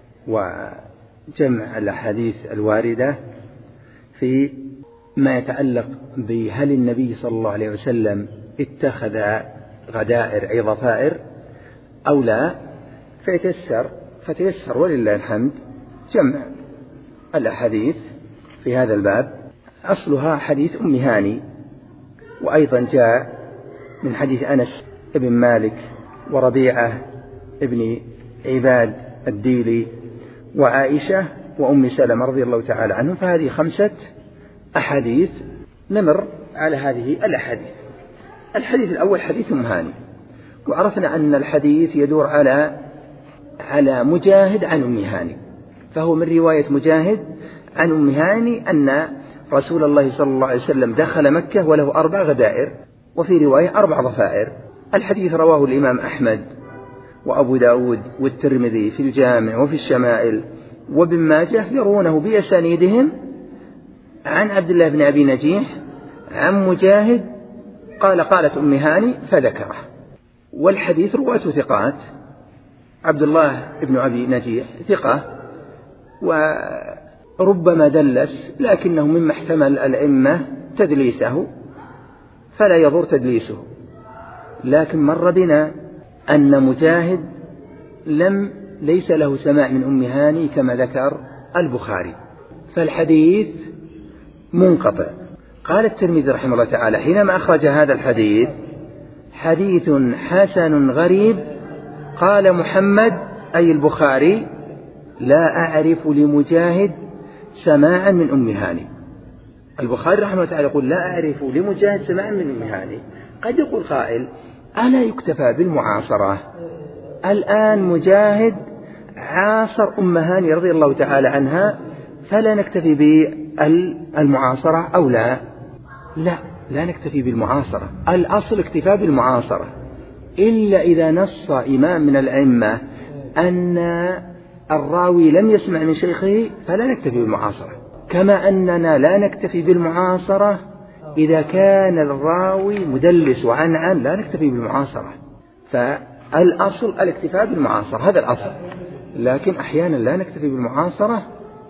وجمع الأحاديث الواردة في ما يتعلق بهل النبي صلى الله عليه وسلم اتخذ غدائر أي ضفائر أو لا، فيتيسر فتيسر ولله الحمد جمع الأحاديث في هذا الباب. أصلها حديث أم هاني، وأيضا جاء من حديث أنس بن مالك وربيعة ابن عباد الديلي وعائشة وأم سلمة رضي الله تعالى عنهم، فهذه خمسة أحاديث. نمر على هذه الأحاديث. الحديث الأول حديث أم هاني، وعرفنا أن الحديث يدور على على مجاهد عن أم هاني، فهو من رواية مجاهد عن أم هاني أن رسول الله صلى الله عليه وسلم دخل مكة وله أربع غدائر، وفي رواية أربع ضفائر. الحديث رواه الإمام أحمد وأبو داود والترمذي في الجامع وفي الشمائل، وابن ماجه يروونه بأسانيدهم عن عبد الله بن أبي نجيح عن مجاهد قال قالت أم هاني فذكره. والحديث رواته ثقات، عبد الله بن أبي نجيح ثقة، ربما دلس لكنه مما احتمل الأئمة تدليسه فلا يضر تدليسه. لكن مر بنا أن مجاهد لم ليس له سماع من أم هاني كما ذكر البخاري، فالحديث منقطع. قال الترمذي رحمه الله تعالى حينما أخرج هذا الحديث: حديث حسن غريب، قال محمد أي البخاري: لا أعرف لمجاهد سماعا من أم هاني. البخاري رحمه الله تعالى يقول: لا أعرف لمجاهد سماعا من أم هاني. قد يقول قائل: ألا يكتفى بالمعاصرة؟ الآن مجاهد عاصر أم هاني رضي الله تعالى عنها، فلا نكتفي بالمعاصرة أو لا؟ لا، لا نكتفي بالمعاصرة، الأصل اكتفاء بالمعاصرة، إلا إذا نص إمام من الأئمة أن الراوي لم يسمع من شيخه فلا نكتفي بالمعاصرة، كما أننا لا نكتفي بالمعاصرة إذا كان الراوي مدلس وعنعن، لا نكتفي بالمعاصرة. فالأصل الاكتفاء بالمعاصرة، هذا الأصل، لكن أحيانا لا نكتفي بالمعاصرة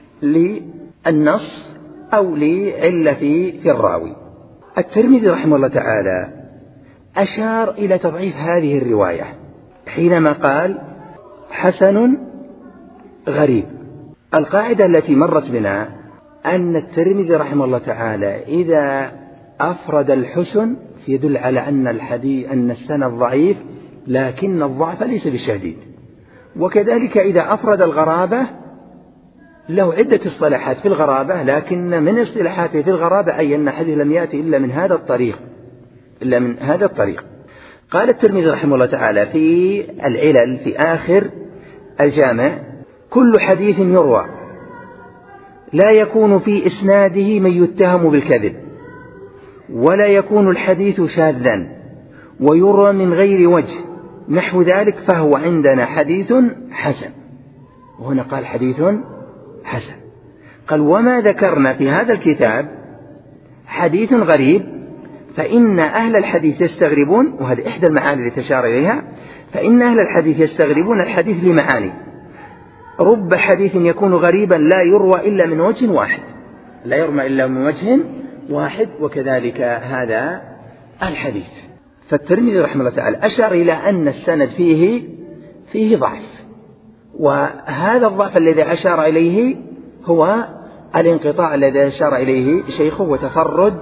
للنص أو لعلة في الراوي. الترمذي رحمه الله تعالى أشار إلى تضعيف هذه الرواية حينما قال: حسن غريب. القاعدة التي مرت بنا أن الترمذي رحمه الله تعالى إذا أفرد الحسن يدل على أن الحديث أن السند ضعيف، لكن الضعف ليس بالشديد. وكذلك إذا أفرد الغرابة له عدة اصطلاحات في الغرابة، لكن من اصطلاحاته في الغرابة أي أن حديث لم يأتي إلا من هذا الطريق إلا من هذا الطريق. قال الترمذي رحمه الله تعالى في العلل في آخر الجامع: كل حديث يروى لا يكون في إسناده من يتهم بالكذب، ولا يكون الحديث شاذا، ويروى من غير وجه نحو ذلك، فهو عندنا حديث حسن. وهنا قال حديث حسن. قال: وما ذكرنا في هذا الكتاب حديث غريب، فإن أهل الحديث يستغربون، وهذه إحدى المعاني التي تشار إليها، فإن أهل الحديث يستغربون الحديث لمعاني، رب حديث يكون غريبا لا يروى إلا من وجه واحد، لا يروى إلا من وجه واحد، وكذلك هذا الحديث. فالترمذي رحمه الله تعالى أشار إلى أن السند فيه فيه ضعف، وهذا الضعف الذي أشار إليه هو الانقطاع الذي أشار إليه شيخه وتفرد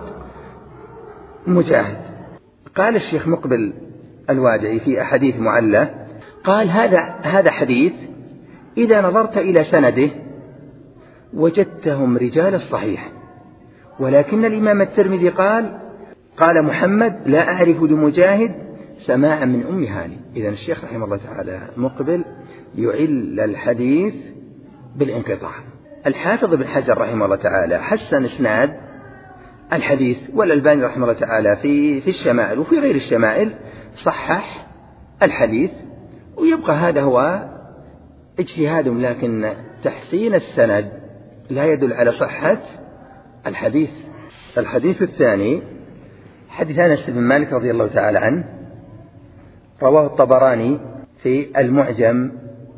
مجاهد. قال الشيخ مقبل الوادعي في أحاديث معلة، قال: هذا هذا حديث إذا نظرت إلى سنده وجدتهم رجال الصحيح، ولكن الإمام الترمذي قال قال محمد: لا أعرف لمجاهد سماعا من أم هاني. إذن الشيخ رحمه الله تعالى مقبل يعل الحديث بالانقطاع. الحافظ ابن حجر رحمه الله تعالى حسن إسناد الحديث، والألباني رحمه الله تعالى في في الشمائل وفي غير الشمائل صحح الحديث، ويبقى هذا هو اجتهادهم، لكن تحسين السند لا يدل على صحة الحديث. الحديث الثاني حديث أنس بن مالك رضي الله تعالى عنه، رواه الطبراني في المعجم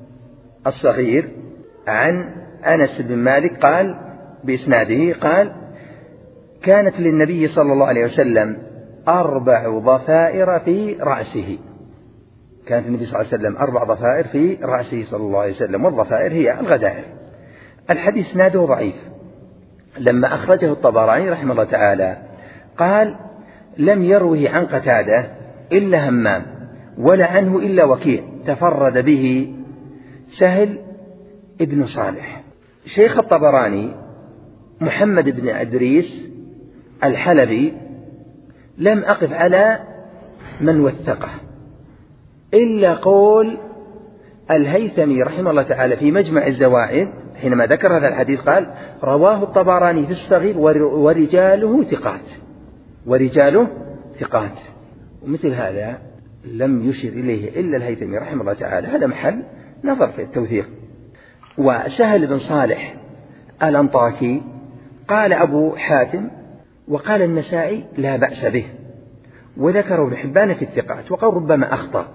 الصغير عن أنس بن مالك قال بإسناده قال: كانت للنبي صلى الله عليه وسلم أربع ضفائر في رأسه. كانت النبي صلى الله عليه وسلم أربع ضفائر في رأسه صلى الله عليه وسلم، والضفائر هي الغدائر. الحديث اسناده ضعيف. لما أخرجه الطبراني رحمه الله تعالى قال: لم يروه عن قتادة إلا همام، ولا عنه إلا وكيع، تفرد به سهل ابن صالح. شيخ الطبراني محمد بن إدريس الحلبي لم أقف على من وثقه إلا قول الهيثمي رحمه الله تعالى في مجمع الزوائد حينما ذكر هذا الحديث قال: رواه الطبراني في الصغير ورجاله ثقات ورجاله ثقات. ومثل هذا لم يشر إليه إلا الهيثمي رحمه الله تعالى، هذا محل نظر في التوثيق. وسهل بن صالح الأنطاكي قال أبو حاتم وقال النسائي لا بأس به، وذكره ابن حبان في الثقات وقال ربما أخطأ.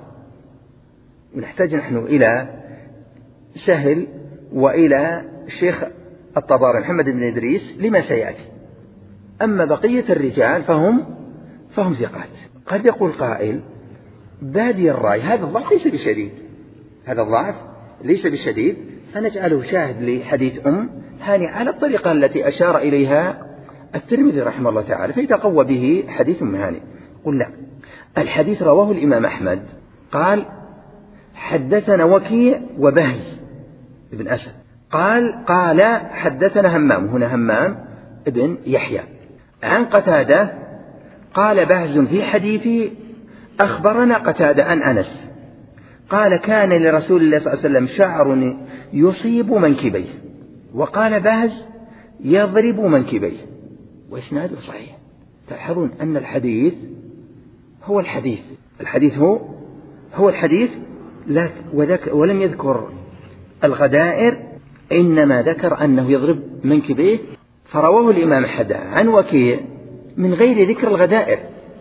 ونحتاج نحن إلى سهل وإلى الشيخ الطبراني محمد بن إدريس لما سيأتي. أما بقية الرجال فهم فهم ثقات. قد يقول قائل بادي الرأي هذا الضعف ليس بشديد، هذا الضعف ليس بشديد، فنجعله شاهد لحديث أم هاني على الطريقة التي أشار إليها الترمذي رحمه الله تعالى فيتقوى به حديث أم هاني. قلنا الحديث رواه الإمام أحمد قال حدثنا وكيع وبهز ابن أسد قال قال حدثنا همام، هنا همام ابن يحيى عن قتادة قال بهز في حديثي أخبرنا قتادة عن أنس قال كان لرسول الله صلى الله عليه وسلم شعر يصيب منكبيه، وقال بهز يضرب منكبيه، وإسناده صحيح. تلاحظون أن الحديث هو الحديث الحديث هو هو الحديث لا ولم يذكر الغدائر، إنما ذكر أنه يضرب منكبيه، فرواه الإمام أحمد عن وكيع من غير ذكر الغدائر،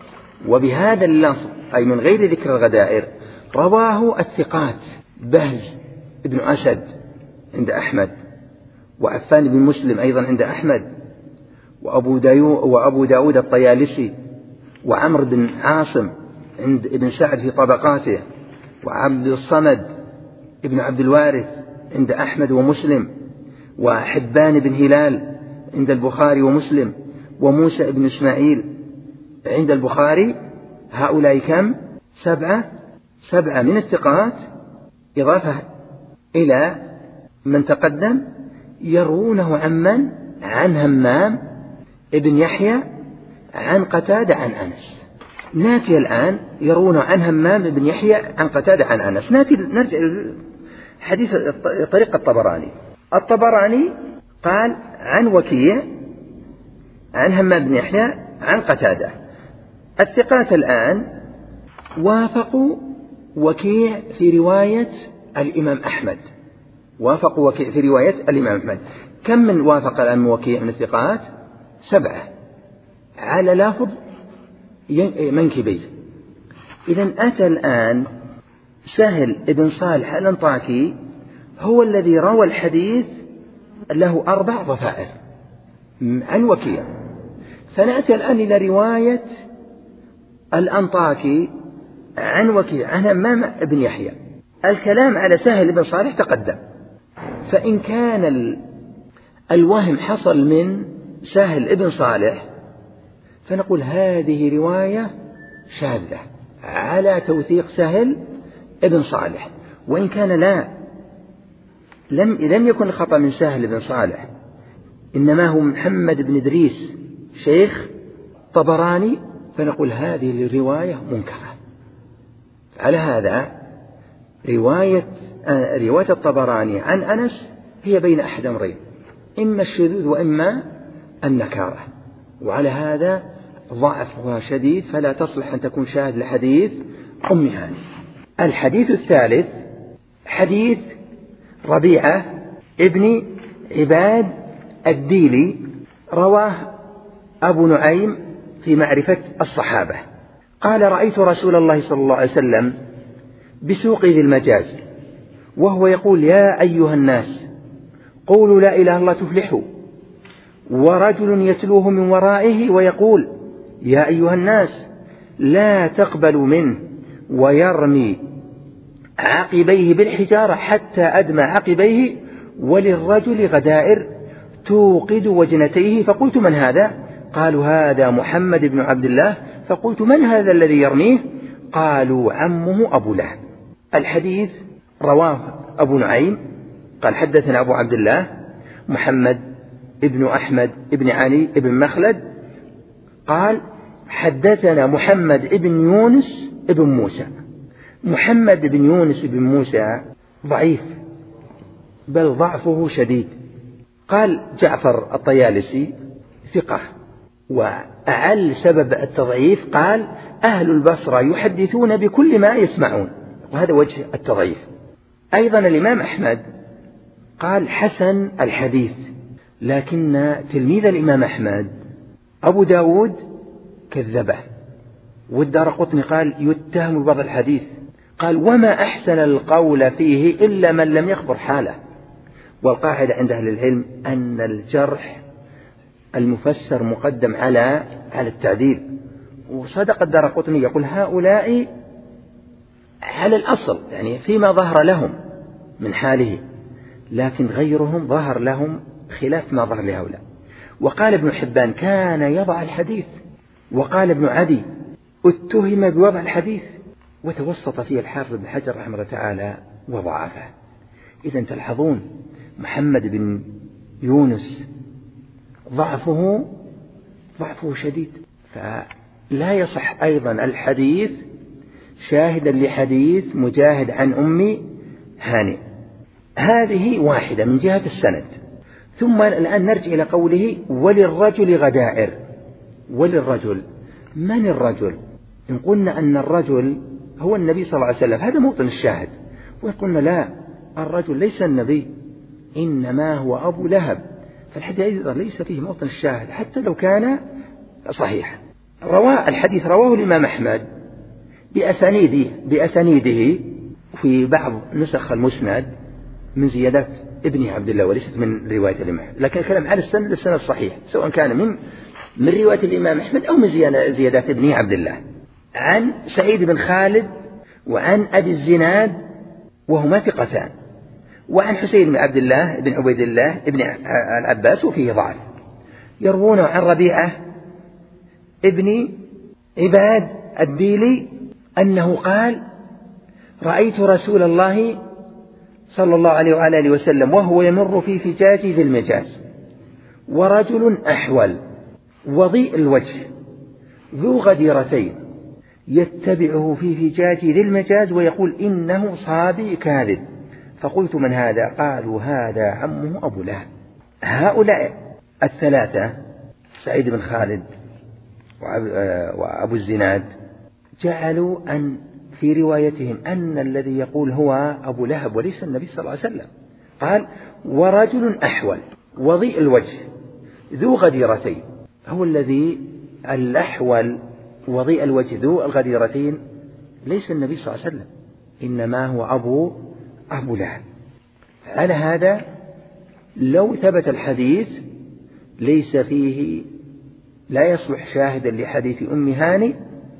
وبهذا اللفظ أي من غير ذكر الغدائر رواه الثقات بهز ابن أسد عند أحمد، وعفان بن مسلم أيضا عند أحمد، وأبو, وأبو داود الطيالسي، وعمر بن عاصم عند ابن سعد في طبقاته، وعبد الصمد ابن عبد الوارث عند أحمد ومسلم، وحبان بن هلال عند البخاري ومسلم، وموسى ابن إسماعيل عند البخاري. هؤلاء كم؟ سبعة سبعة من الثقات إضافة إلى من تقدم يروونه عمن عن همام ابن يحيى عن قتادة عن أنس. ناتي الآن يروونه عن همام ابن يحيى عن قتادة عن أنس. ناتي نرجع حديث طريق الطبراني. الطبراني قال عن وكيع عن همام بن يحيى عن قتادة. الثقات الآن وافقوا وكيع في رواية الإمام أحمد، وافقوا وكيع في رواية الإمام أحمد. كم من وافق الآن وكيع من الثقات؟ سبعة على لافظ منكبي. إذن أتى الآن سهل ابن صالح الأنطاكي هو الذي روى الحديث له أربع ضفائر عن وكيع. فنأتي الآن إلى رواية الأنطاكي عن وكيع عن همام بن يحيى. الكلام على سهل بن صالح تقدم، فإن كان الوهم حصل من سهل ابن صالح فنقول هذه رواية شاذة على توثيق سهل ابن صالح، وإن كان لا لم لم يكن الخطأ من سهل بن صالح، إنما هو محمد بن إدريس شيخ طبراني، فنقول هذه الرواية منكرة. على هذا رواية رواية الطبراني عن أنس هي بين أحد أمرين، إما الشذوذ وإما النكارة، وعلى هذا ضعفها شديد فلا تصلح أن تكون شاهد لحديث أم هاني. الحديث الثالث حديث ربيعة ابن عباد الديلي، رواه أبو نعيم في معرفة الصحابة قال رأيت رسول الله صلى الله عليه وسلم بسوق ذي المجاز وهو يقول يا أيها الناس قولوا لا إله إلا الله تفلحوا، ورجل يتلوه من ورائه ويقول يا أيها الناس لا تقبلوا منه، ويرمي عقبيه بالحجارة حتى أدمى عقبيه، وللرجل غدائر توقد وجنتيه. فقلت من هذا؟ قالوا هذا محمد بن عبد الله. فقلت من هذا الذي يرميه؟ قالوا عمه أبو لهب. الحديث رواه أبو نعيم قال حدثنا أبو عبد الله محمد ابن أحمد ابن علي ابن مخلد قال حدثنا محمد ابن يونس ابن موسى. محمد بن يونس ابن موسى ضعيف بل ضعفه شديد. قال جعفر الطيالسي ثقة، وأعل سبب التضعيف قال أهل البصرة يحدثون بكل ما يسمعون، وهذا وجه التضعيف. أيضا الإمام أحمد قال حسن الحديث، لكن تلميذ الإمام أحمد أبو داود كذبه، والدارقطني قال يتهم ببعض الحديث. قال وما أحسن القول فيه إلا من لم يخبر حاله، والقاعدة عند أهل العلم أن الجرح المفسر مقدم على على التعديل. وصدق الدارقطني يقول هؤلاء على الأصل يعني فيما ظهر لهم من حاله، لكن غيرهم ظهر لهم خلاف ما ظهر لهؤلاء. وقال ابن حبان كان يضع الحديث، وقال ابن عدي اتهم بوضع الحديث، وتوسط فيه الحافظ بن حجر رحمه الله تعالى وضعفه. إذا تلحظون محمد بن يونس ضعفه ضعفه شديد، فلا يصح أيضا الحديث شاهدا لحديث مجاهد عن أم هانئ. هذه واحدة من جهة السند. ثم الآن نرجع إلى قوله وللرجل غدائر. وللرجل، من الرجل؟ إن قلنا أن الرجل هو النبي صلى الله عليه وسلم هذا موطن الشاهد، وقلنا لا، الرجل ليس النبي إنما هو أبو لهب، فالحديث أيضا ليس فيه موطن الشاهد حتى لو كان صحيحا. رواه الحديث رواه الإمام أحمد بأسانيده, بأسانيده في بعض نسخ المسند من زيادات ابن عبد الله وليست من رواية الإمام أحمد، لكن الكلام على السند السند الصحيح سواء كان من من رواية الإمام أحمد أو من زيادات ابن عبد الله، عن سعيد بن خالد وعن أبي الزناد وهما ثقتان، وعن حسين بن عبد الله بن عبيد الله بن العباس وفيه ضعف. يروون عن ربيعة ابن عباد الديلي أنه قال رأيت رسول الله صلى الله عليه وآله وسلم وهو يمر في فجاج ذي المجاز، ورجل أحول وضيء الوجه ذو غديرتين يتبعه في فجاج ذي المجاز ويقول إنه صابي كاذب. فقلت من هذا؟ قالوا هذا عمه أبو لهب. هؤلاء الثلاثة سعيد بن خالد وأبو الزناد جعلوا أن في روايتهم أن الذي يقول هو أبو لهب وليس النبي صلى الله عليه وسلم. قال ورجل أحول وضيء الوجه ذو غديرتين، هو الذي الأحول وضيء الوجه ذو الغديرتين ليس النبي صلى الله عليه وسلم إنما هو أبو أبو لهب. على هذا لو ثبت الحديث ليس فيه لا يصلح شاهدا لحديث أم هانئ،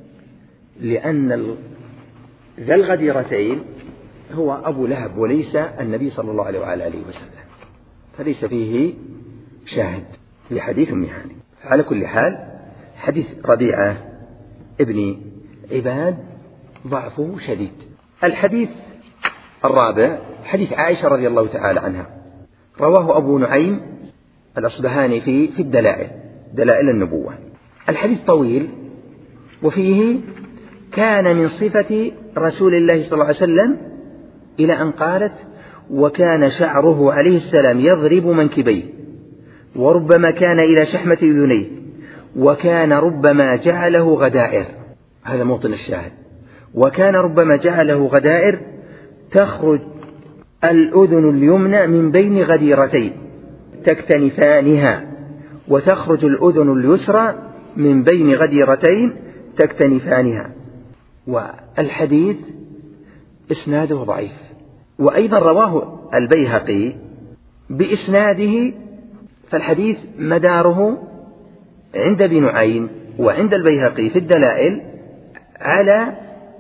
لأن ذا الغديرتين هو أبو لهب وليس النبي صلى الله عليه وعلى آله وسلم، فليس فيه شاهد لحديث أم هانئ. على كل حال حديث ربيعة ابن عباد ضعفه شديد. الحديث الرابع حديث عائشة رضي الله تعالى عنها، رواه أبو نعيم الأصبهاني في في الدلائل دلائل النبوة. الحديث طويل وفيه كان من صفة رسول الله صلى الله عليه وسلم إلى أن قالت وكان شعره عليه السلام يضرب منكبيه وربما كان إلى شحمة أذنيه وكان ربما جعله غدائر. هذا موطن الشاهد. وكان ربما جعله غدائر تخرج الأذن اليمنى من بين غديرتين تكتنفانها، وتخرج الأذن اليسرى من بين غديرتين تكتنفانها. والحديث إسناده ضعيف. وأيضا رواه البيهقي بإسناده، فالحديث مداره عند ابن نعيم وعند البيهقي في الدلائل على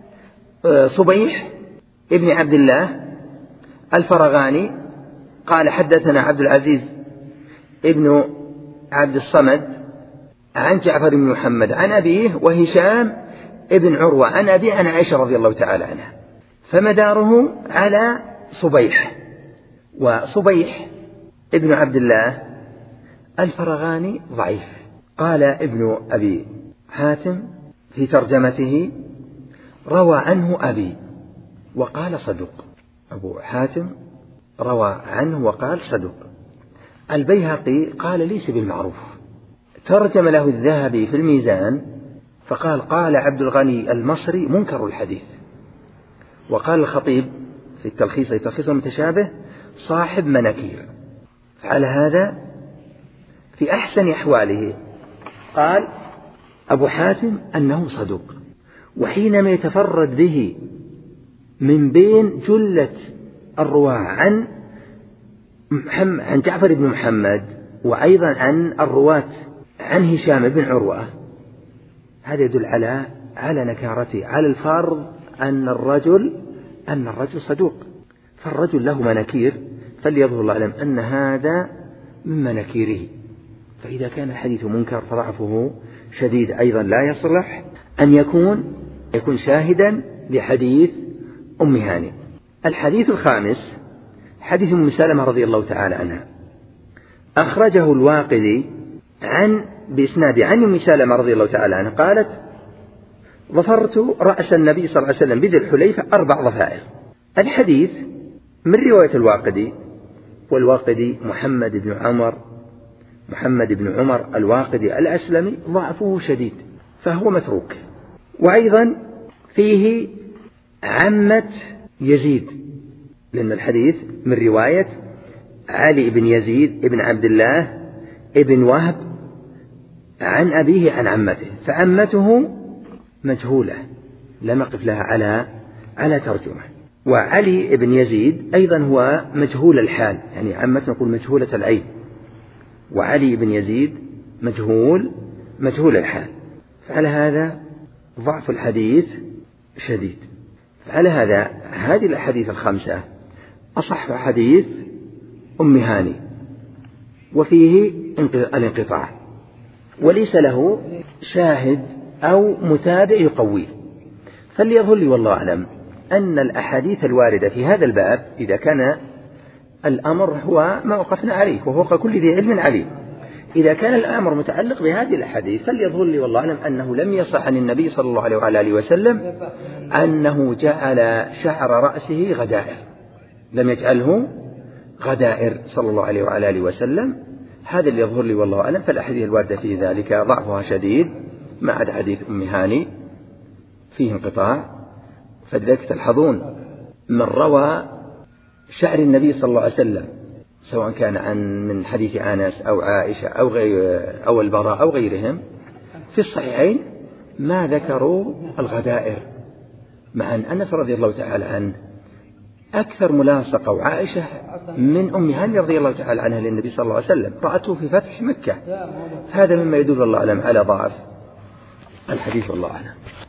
صبيح ابن عبد الله الفرغاني قال حدثنا عبد العزيز ابن عبد الصمد عن جعفر بن محمد عن أبيه وهشام ابن عروة عن أبيه عن عائشة رضي الله تعالى عنها، فمداره على صبيح. وصبيح ابن عبد الله الفرغاني ضعيف. قال ابن أبي حاتم في ترجمته روى عنه أبي وقال صدوق. أبو حاتم روى عنه وقال صدوق. البيهقي قال ليس بالمعروف. ترجم له الذهبي في الميزان فقال قال عبد الغني المصري منكر الحديث. وقال الخطيب في التلخيص التلخيص المتشابه صاحب مناكير. على هذا في أحسن أحواله قال أبو حاتم أنه صدوق، وحينما يتفرد به من بين جلة الرواة عن عن جعفر بن محمد، وأيضا عن الرواة عن هشام بن عروة، هذا يدل على على نكارته، على الفرض أن الرجل أن الرجل صدوق، فالرجل له مناكير، فليظهر الله أعلم أن هذا من مناكيره. فإذا كان الحديث منكر فضعفه شديد. أيضا لا يصلح أن يكون يكون شاهدا لحديث أم هانئ. الحديث الخامس حديث أم سلمة رضي الله تعالى عنها، أخرجه الواقدي عن بإسناد عن أم سلمة رضي الله تعالى عنها قالت: ظفرت رأس النبي صلى الله عليه وسلم بذي الحليفة أربع ظفائر. الحديث من رواية الواقدي، والواقدي محمد بن عمر محمد بن عمر الواقدي الأسلمي، ضعفه شديد فهو متروك. وأيضا فيه عمة يزيد، لأن الحديث من رواية علي بن يزيد بن عبد الله بن وهب عن أبيه عن عمته، فعمته مجهولة لم نقف لها على على ترجمة. وعلي بن يزيد أيضا هو مجهول الحال، يعني عمته نقول مجهولة العين، وعلي بن يزيد مجهول مجهول الحال. فعلى هذا ضعف الحديث شديد. فعلى هذا هذه الأحاديث الخمسة أصح حديث أم هانئ، وفيه الانقطاع، وليس له شاهد أو متابع يقويه. فليظهر لي والله أعلم أن الأحاديث الواردة في هذا الباب، إذا كان الأمر هو ما وقفنا عليه وفوق كل ذي علم عليم، إذا كان الأمر متعلق بهذه الأحاديث فليظهر لي والله أعلم أنه لم يصح عن النبي صلى الله عليه وعلى آله وسلم أنه جعل شعر رأسه غدائر، لم يجعله غدائر صلى الله عليه وعلى آله وسلم. هذا اللي يظهر لي والله أعلم. فالأحاديث الواردة في ذلك ضعفها شديد، ما عدا حديث أم هانئ فيه انقطاع. فلذلك تلحظون من روى شعر النبي صلى الله عليه وسلم سواء كان عن من حديث أنس أو عائشة أو غير أو البراء أو غيرهم في الصحيحين ما ذكروا الغدائر، مع أن أنس رضي الله تعالى عنه أكثر ملاصقة وعائشة من أم هانئ رضي الله تعالى عنها للنبي صلى الله عليه وسلم، رأته في فتح مكة. هذا مما يدل الله أعلم على ضعف الحديث والله أعلم.